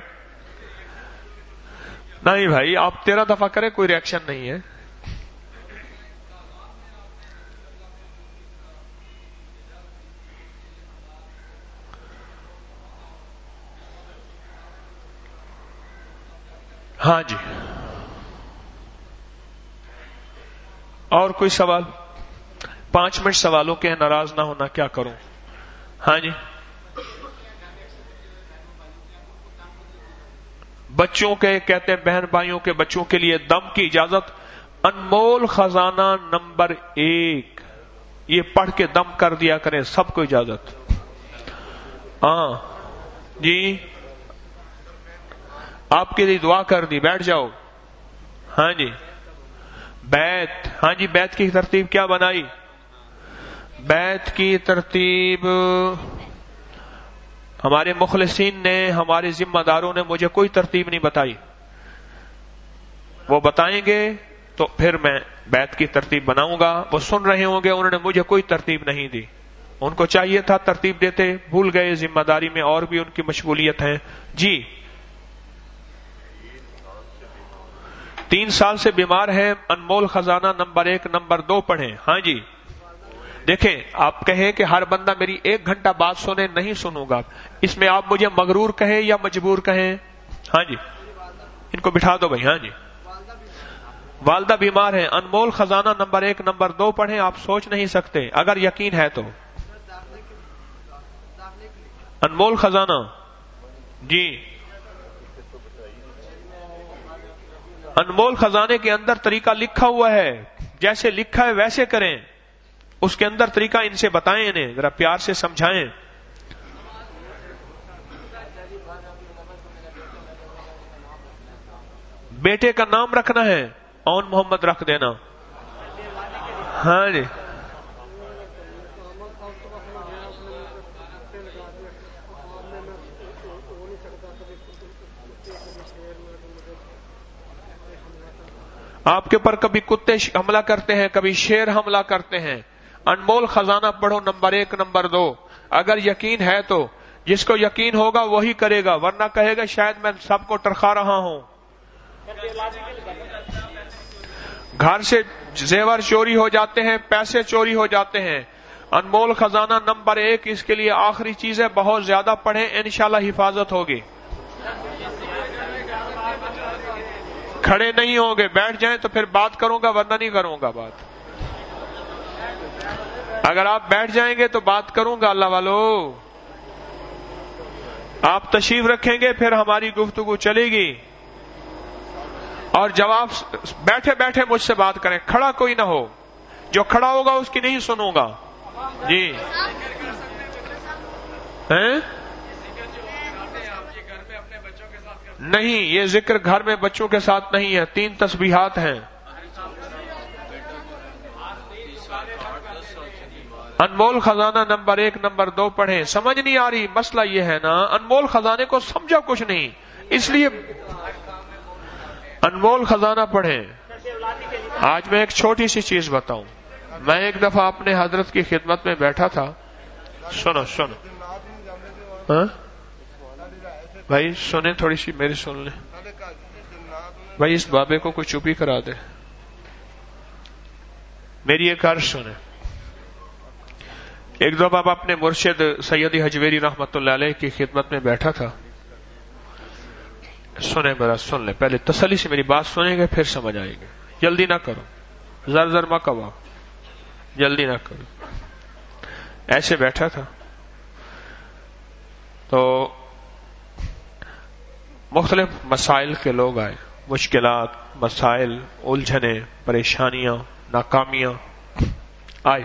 نہیں بھائی، آپ تیرہ دفعہ کریں، کوئی ریئیکشن نہیں ہے۔ ہاں جی، اور کوئی سوال؟ پانچ منٹ سوالوں کے ہیں، ناراض نہ ہونا، کیا کروں؟ ہاں جی، بچوں کے کہتے ہیں بہن بھائیوں کے بچوں کے لیے دم کی اجازت، انمول خزانہ نمبر ایک، یہ پڑھ کے دم کر دیا کریں، سب کو اجازت۔ ہاں جی، آپ کے لیے دعا کر دی، بیٹھ جاؤ۔ ہاں جی، بیت، ہاں جی، بیت کی ترتیب کیا بنائی؟ بیت کی ترتیب ہمارے مخلصین نے، ہمارے ذمہ داروں نے مجھے کوئی ترتیب نہیں بتائی، وہ بتائیں گے تو پھر میں بیت کی ترتیب بناؤں گا۔ وہ سن رہے ہوں گے، انہوں نے مجھے کوئی ترتیب نہیں دی، ان کو چاہیے تھا ترتیب دیتے، بھول گئے، ذمہ داری میں اور بھی ان کی مشغولیت ہے۔ جی، تین سال سے بیمار ہے، انمول خزانہ نمبر ایک نمبر دو پڑھیں۔ ہاں جی، دیکھیں، آپ کہیں کہ ہر بندہ میری ایک گھنٹہ بات سنے، نہیں سنوں گا، اس میں آپ مجھے مغرور کہیں یا مجبور کہیں؟ ہاں جی، ان کو بٹھا دو بھائی۔ ہاں جی، والدہ بیمار ہیں، انمول خزانہ نمبر ایک نمبر دو پڑھیں، آپ سوچ نہیں سکتے اگر یقین ہے تو۔ انمول خزانہ، جی، انمول خزانے کے اندر طریقہ لکھا ہوا ہے، جیسے لکھا ہے ویسے کریں، اس کے اندر طریقہ ان سے بتائیں، انہیں ذرا پیار سے سمجھائیں۔ بیٹے کا نام رکھنا ہے، اون محمد رکھ دینا۔ ہاں جی، آپ کے اوپر کبھی کتے حملہ کرتے ہیں، کبھی شیر حملہ کرتے ہیں۔ انمول خزانہ پڑھو نمبر ایک نمبر دو، اگر یقین ہے تو، جس کو یقین ہوگا وہی کرے گا، ورنہ کہے گا شاید میں سب کو ٹرخا رہا ہوں۔ گھر سے زیور چوری ہو جاتے ہیں، پیسے چوری ہو جاتے ہیں، انمول خزانہ نمبر ایک اس کے لیے آخری چیز ہے، بہت زیادہ پڑھیں، انشاءاللہ حفاظت ہوگی۔ کھڑے نہیں ہوں گے، بیٹھ جائیں تو پھر بات کروں گا، ورنہ نہیں کروں گا بات۔ اگر آپ بیٹھ جائیں گے تو بات کروں گا، اللہ والو۔ آپ تشریف رکھیں گے پھر ہماری گفتگو چلے گی، اور جب آپ بیٹھے بیٹھے مجھ سے بات کریں، کھڑا کوئی نہ ہو، جو کھڑا ہوگا اس کی نہیں سنوں گا۔ جی، ہیں؟ نہیں، یہ ذکر گھر میں بچوں کے ساتھ نہیں ہے، تین تسبیحات ہیں۔ انمول خزانہ نمبر ایک نمبر دو پڑھیں۔ سمجھ نہیں آ رہی، مسئلہ یہ ہے نا، انمول خزانے کو سمجھا کچھ نہیں، اس لیے انمول خزانہ پڑھیں۔ آج میں ایک چھوٹی سی چیز بتاؤں، میں ایک دفعہ اپنے حضرت کی خدمت میں بیٹھا تھا، سنو سنو، ہاں بھائی سنیں، تھوڑی سی میری سن لیں بھائی، اس بابے کو کوئی چپ ہی کرا دے، میری ایک عرض سنیں۔ ایک دو باب اپنے مرشد سیدی حجویری رحمت اللہ علیہ کی خدمت میں بیٹھا تھا، سنیں برا، سن لیں، پہلے تسلی سے میری بات سنیں گے پھر سمجھ آئے گی، جلدی نہ کرو، زر زر مہ کوا، جلدی نہ کرو۔ ایسے بیٹھا تھا تو مختلف مسائل کے لوگ آئے، مشکلات، مسائل، الجھنیں، پریشانیاں، ناکامیاں آئے۔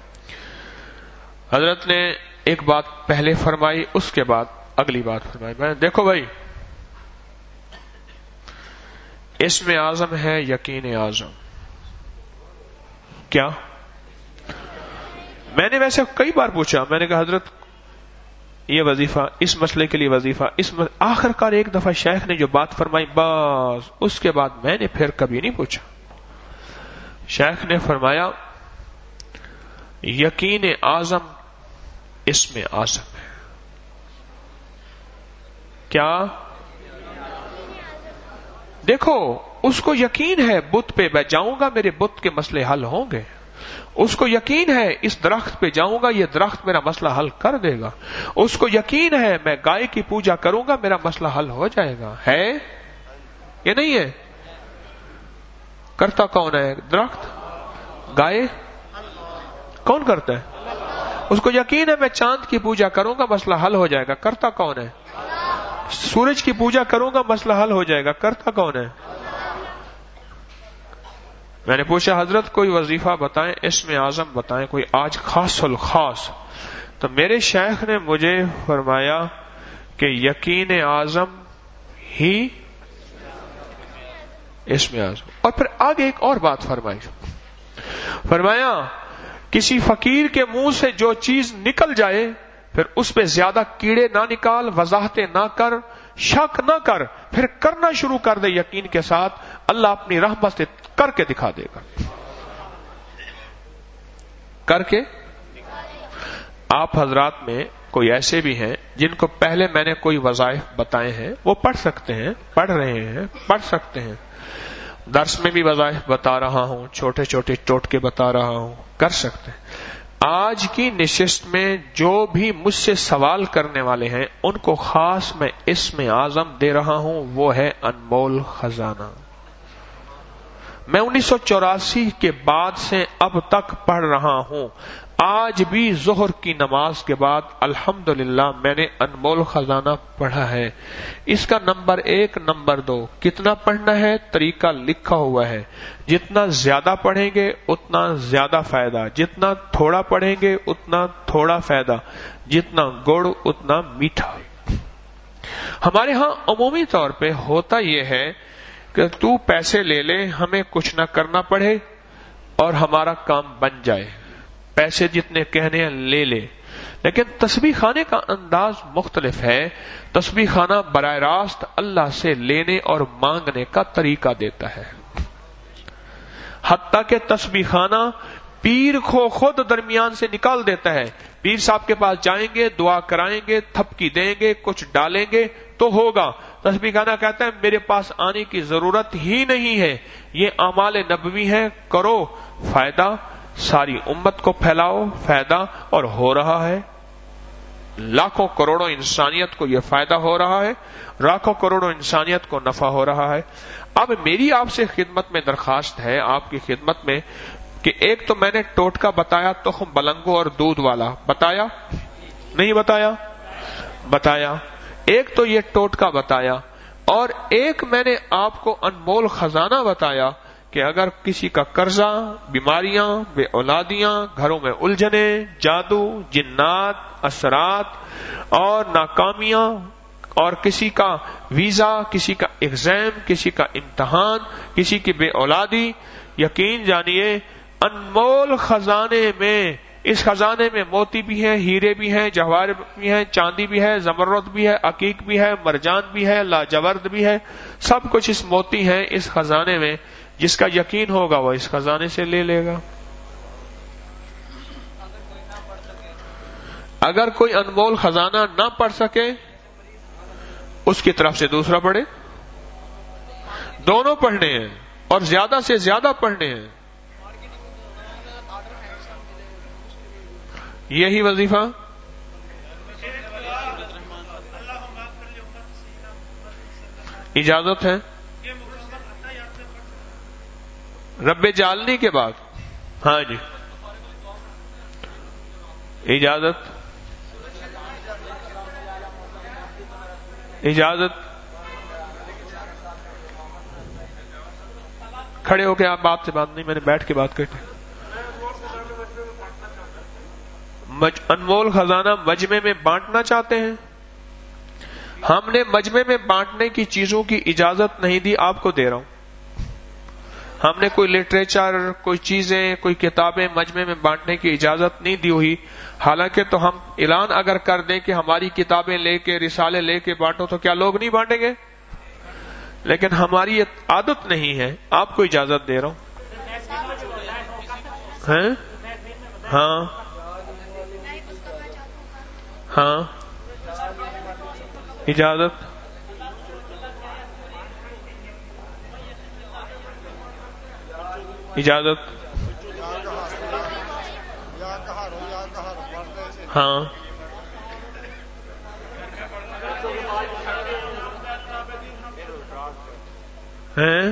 حضرت نے ایک بات پہلے فرمائی، اس کے بعد اگلی بات فرمائی۔ میں دیکھو بھائی، اسم اعظم ہے یقین اعظم۔ کیا؟ میں نے ویسے کئی بار پوچھا، میں نے کہا حضرت یہ وظیفہ، اس مسئلے کے لیے وظیفہ، اس مسئلے، آخر کار ایک دفعہ شیخ نے جو بات فرمائی، بس اس کے بعد میں نے پھر کبھی نہیں پوچھا۔ شیخ نے فرمایا یقین اعظم اسم اعظم ہے۔ کیا؟ دیکھو، اس کو یقین ہے بت پہ میں جاؤں گا میرے بت کے مسئلے حل ہوں گے، اس کو یقین ہے اس درخت پہ جاؤں گا یہ درخت میرا مسئلہ حل کر دے گا، اس کو یقین ہے میں گائے کی پوجا کروں گا میرا مسئلہ حل ہو جائے گا، ہے یہ نہیں ہے؟ کرتا کون ہے؟ درخت؟ گائے؟ کون کرتا ہے؟ اس کو یقین ہے میں چاند کی پوجا کروں گا مسئلہ حل ہو جائے گا، کرتا کون ہے؟ سورج کی پوجا کروں گا مسئلہ حل ہو جائے گا، کرتا کون ہے؟ میں نے پوچھا حضرت کوئی وظیفہ بتائیں، اسم اعظم بتائیں کوئی آج خاص الخاص، تو میرے شیخ نے مجھے فرمایا کہ یقین اعظم ہی اسم اعظم۔ اور پھر آگے ایک اور بات فرمائی، فرمایا کسی فقیر کے منہ سے جو چیز نکل جائے پھر اس پہ زیادہ کیڑے نہ نکال، وضاحتیں نہ کر، شک نہ کر، پھر کرنا شروع کر دے یقین کے ساتھ، اللہ اپنی رحمت سے کر کے دکھا دے گا۔ کر کے آپ حضرات میں کوئی ایسے بھی ہیں جن کو پہلے میں نے کوئی وظائف بتائے ہیں، وہ پڑھ سکتے ہیں، پڑھ رہے ہیں، پڑھ سکتے ہیں، درس میں بھی وظائف بتا رہا ہوں، چھوٹے چھوٹے ٹوٹکے بتا رہا ہوں، کر سکتے ہیں۔ آج کی نشست میں جو بھی مجھ سے سوال کرنے والے ہیں ان کو خاص میں اسم اعظم دے رہا ہوں، وہ ہے انمول خزانہ۔ میں انیس سو چوراسی کے بعد سے اب تک پڑھ رہا ہوں، آج بھی ظہر کی نماز کے بعد الحمدللہ میں نے انمول خزانہ پڑھا ہے۔ اس کا نمبر ایک، نمبر دو، کتنا پڑھنا ہے طریقہ لکھا ہوا ہے، جتنا زیادہ پڑھیں گے اتنا زیادہ فائدہ، جتنا تھوڑا پڑھیں گے اتنا تھوڑا فائدہ، جتنا گڑ اتنا میٹھا۔ ہمارے ہاں عمومی طور پہ ہوتا یہ ہے کہ تو پیسے لے لے، ہمیں کچھ نہ کرنا پڑے اور ہمارا کام بن جائے، پیسے جتنے کہنے ہیں لے لے۔ لیکن تسبیح خانے کا انداز مختلف ہے۔ تسبیح خانہ براہ راست اللہ سے لینے اور مانگنے کا طریقہ دیتا ہے، حتیٰ کہ تسبیح خانہ پیر کو خود درمیان سے نکال دیتا ہے۔ پیر صاحب کے پاس جائیں گے، دعا کرائیں گے، تھپکی دیں گے، کچھ ڈالیں گے تو ہوگا۔ تسبیح خانہ کہتا ہے میرے پاس آنے کی ضرورت ہی نہیں ہے، یہ اعمال نبوی ہے، کرو، فائدہ ساری امت کو پھیلاؤ، فائدہ، اور ہو رہا ہے۔ لاکھوں کروڑوں انسانیت کو یہ فائدہ ہو رہا ہے، لاکھوں کروڑوں انسانیت کو نفع ہو رہا ہے۔ اب میری آپ سے خدمت میں درخواست ہے، آپ کی خدمت میں، کہ ایک تو میں نے ٹوٹکا بتایا تخم بلنگو اور دودھ والا، بتایا نہیں بتایا؟ بتایا۔ ایک تو یہ ٹوٹکا بتایا، اور ایک میں نے آپ کو انمول خزانہ بتایا کہ اگر کسی کا قرضہ، بیماریاں، بے اولادیاں، گھروں میں الجھنے، جادو، جنات، اثرات اور ناکامیاں، اور کسی کا ویزا، کسی کا ایگزام، کسی کا امتحان، کسی کی بے اولادی، یقین جانیے انمول خزانے میں، اس خزانے میں موتی بھی ہے، ہیرے بھی ہیں، جواہر بھی ہیں، چاندی بھی ہے، زمرد بھی ہے، عقیق بھی ہے، مرجان بھی ہے، لاجورد بھی ہے، سب کچھ اس موتی ہے اس خزانے میں۔ جس کا یقین ہوگا وہ اس خزانے سے لے لے گا۔ اگر کوئی انمول خزانہ نہ پڑھ سکے اس کی طرف سے دوسرا پڑھے، دونوں پڑھنے ہیں اور زیادہ سے زیادہ پڑھنے ہیں۔ یہی وظیفہ اجازت ہے رب جالنی کے بعد؟ ہاں جی اجازت، اجازت۔ کھڑے ہو کے آپ بات سے بات نہیں، میں نے بیٹھ کے بات کرتے۔ انمول خزانہ مجمع میں بانٹنا چاہتے ہیں؟ ہم نے مجمع میں بانٹنے کی چیزوں کی اجازت نہیں دی، آپ کو دے رہا ہوں۔ ہم نے کوئی لٹریچر، کوئی چیزیں، کوئی کتابیں مجمع میں بانٹنے کی اجازت نہیں دی ہوئی۔ حالانکہ تو ہم اعلان اگر کر دیں کہ ہماری کتابیں لے کے، رسالے لے کے بانٹو، تو کیا لوگ نہیں بانٹیں گے؟ لیکن ہماری یہ عادت نہیں ہے، آپ کو اجازت دے رہا ہوں۔ ہیں؟ ہاں ہاں اجازت۔ اجازت ہاں ہیں؟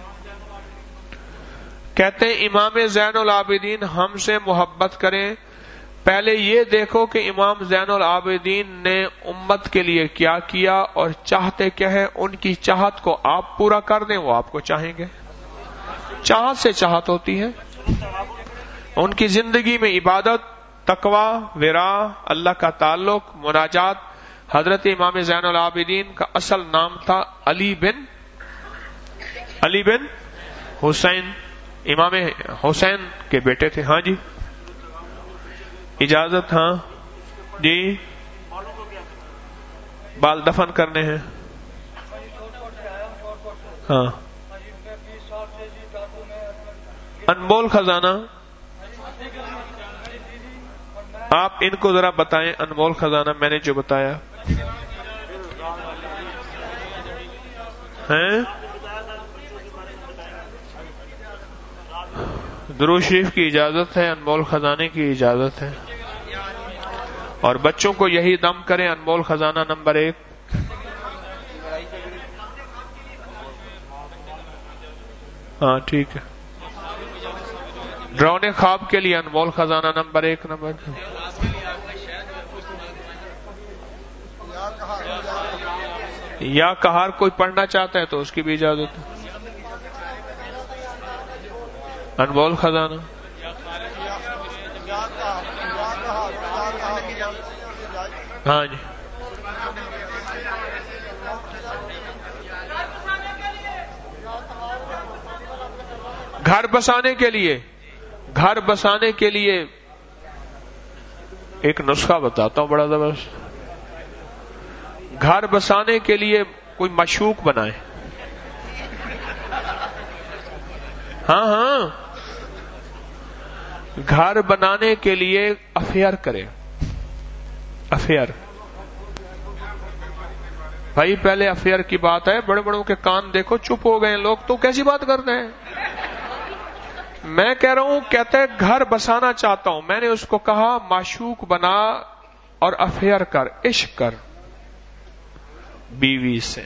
کہتے ہیں امام زین العابدین ہم سے محبت کریں، پہلے یہ دیکھو کہ امام زین العابدین نے امت کے لیے کیا کیا اور چاہتے کیا ہے، ان کی چاہت کو آپ پورا کر دیں، وہ آپ کو چاہیں گے۔ چاہت سے چاہت ہوتی ہے، ان کی زندگی میں عبادت، تقوی، ورا، اللہ کا تعلق، مناجات۔ حضرت امام زین العابدین کا اصل نام تھا علی بن علی بن حسین، امام حسین کے بیٹے تھے۔ ہاں جی اجازت؟ ہاں جی، بال دفن کرنے ہیں۔ ہاں، انمول خزانہ آپ ان کو ذرا بتائیں، انمول خزانہ میں نے جو بتایا ہیں، درود شریف کی اجازت ہے، انمول خزانے کی اجازت ہے، اور بچوں کو یہی دم کریں، انمول خزانہ نمبر ایک۔ ہاں ٹھیک ہے، ڈراؤنے خواب کے لیے انمول خزانہ نمبر ایک نمبر۔ یا کہار کوئی پڑھنا چاہتا ہے تو اس کی بھی اجازت ہے، انمول خزانہ۔ ہاں جی، گھر بسانے کے لیے گھر بسانے کے لیے ایک نسخہ بتاتا ہوں بڑا زبردست۔ گھر بسانے کے لیے کوئی مشوق بنائے، ہاں ہاں، گھر بنانے کے لیے افیئر کرے، افیئر۔ بھائی پہلے افیئر کی بات ہے، بڑے بڑوں کے کان دیکھو چپ ہو گئے لوگ، تو کیسی بات کرتے ہیں؟ میں کہہ رہا ہوں، کہتا ہے گھر بسانا چاہتا ہوں، میں نے اس کو کہا معشوق بنا اور افیئر کر، عشق کر بیوی سے،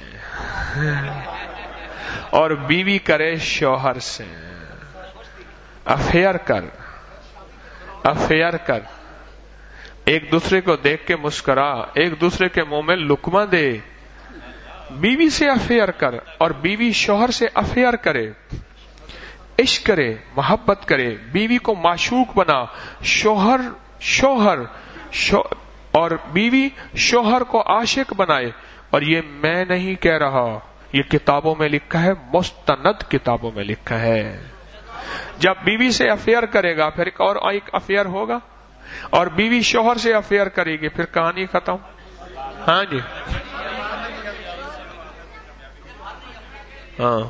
اور بیوی کرے شوہر سے، افیئر کر افیئر کر ایک دوسرے کو دیکھ کے مسکرا، ایک دوسرے کے منہ میں لقمہ دے، بیوی سے افیئر کر، اور بیوی شوہر سے افیئر کرے، عشق کرے، محبت کرے، بیوی کو معشوق بنا، شوہر شوہر شو اور بیوی شوہر کو عاشق بنائے۔ اور یہ میں نہیں کہہ رہا، یہ کتابوں میں لکھا ہے، مستند کتابوں میں لکھا ہے۔ جب بیوی سے افیئر کرے گا پھر ایک اور ایک افیئر ہوگا، اور بیوی شوہر سے افیئر کرے گی، پھر کہانی ختم۔ ہاں جی، ہاں،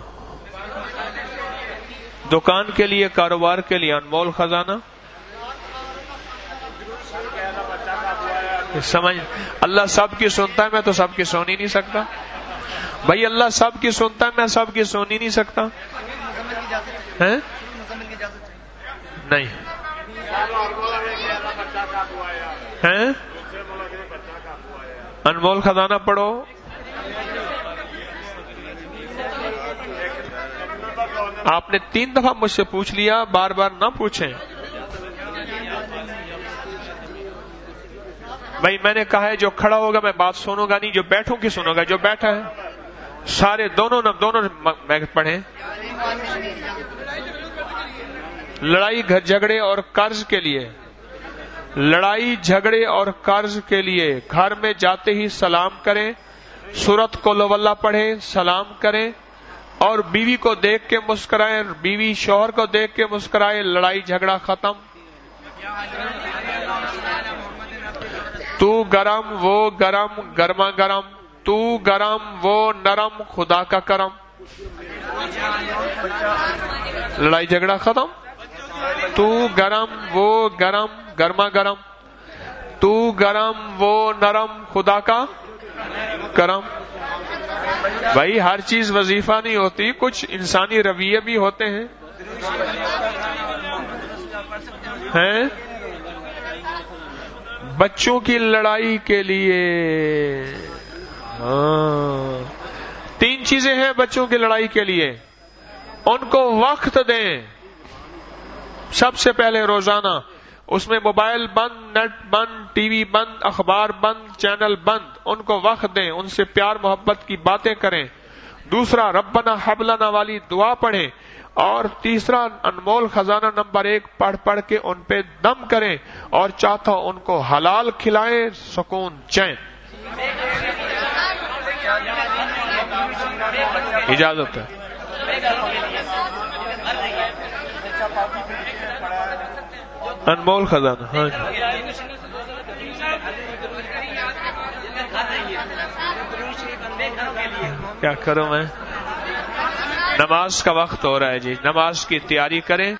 دکان کے لیے، کاروبار کے لیے انمول خزانہ۔ سمجھ، اللہ سب کی سنتا ہے، میں تو سب کی سن ہی نہیں سکتا۔ بھائی اللہ سب کی سنتا ہے، میں سب کی سن ہی نہیں سکتا۔ ہیں؟ نہیں ہیں؟ انمول خزانہ پڑھو۔ آپ نے تین دفعہ مجھ سے پوچھ لیا، بار بار نہ پوچھیں۔ بھائی میں نے کہا ہے جو کھڑا ہوگا میں بات سنوں گا نہیں، جو بیٹھوں کی سنوں گا، جو بیٹھا ہے سارے دونوں دونوں میں پڑھیں۔ لڑائی جھگڑے اور قرض کے لیے، لڑائی جھگڑے اور قرض کے لیے گھر میں جاتے ہی سلام کریں، سورت قل ہو اللہ پڑھیں، سلام کریں، اور بیوی کو دیکھ کے مسکرائیں، بیوی شوہر کو دیکھ کے مسکرائے، لڑائی جھگڑا ختم۔ تو گرم وہ گرم گرما گرم، تو گرم وہ نرم خدا کا کرم، لڑائی جھگڑا ختم۔ تو گرم وہ گرم گرما گرم، تو گرم وہ نرم خدا کا کرم۔ بھائی ہر چیز وظیفہ نہیں ہوتی، کچھ انسانی رویے بھی ہوتے ہیں۔ ہیں بچوں کی لڑائی کے لیے، ہاں تین چیزیں ہیں بچوں کی لڑائی کے لیے، ان کو وقت دیں. سب سے پہلے روزانہ اس میں موبائل بند، نیٹ بند، ٹی وی بند، اخبار بند، چینل بند. ان کو وقت دیں، ان سے پیار محبت کی باتیں کریں. دوسرا ربنا ہب لنا والی دعا پڑھیں. اور تیسرا انمول خزانہ نمبر ایک پڑھ پڑھ کے ان پہ دم کریں. اور چوتھا ان کو حلال کھلائیں، سکون چین. اجازت ہے. انمول خزانہ. ہاں جی. کیا کروں میں؟ نماز کا وقت ہو رہا ہے جی، نماز کی تیاری کریں.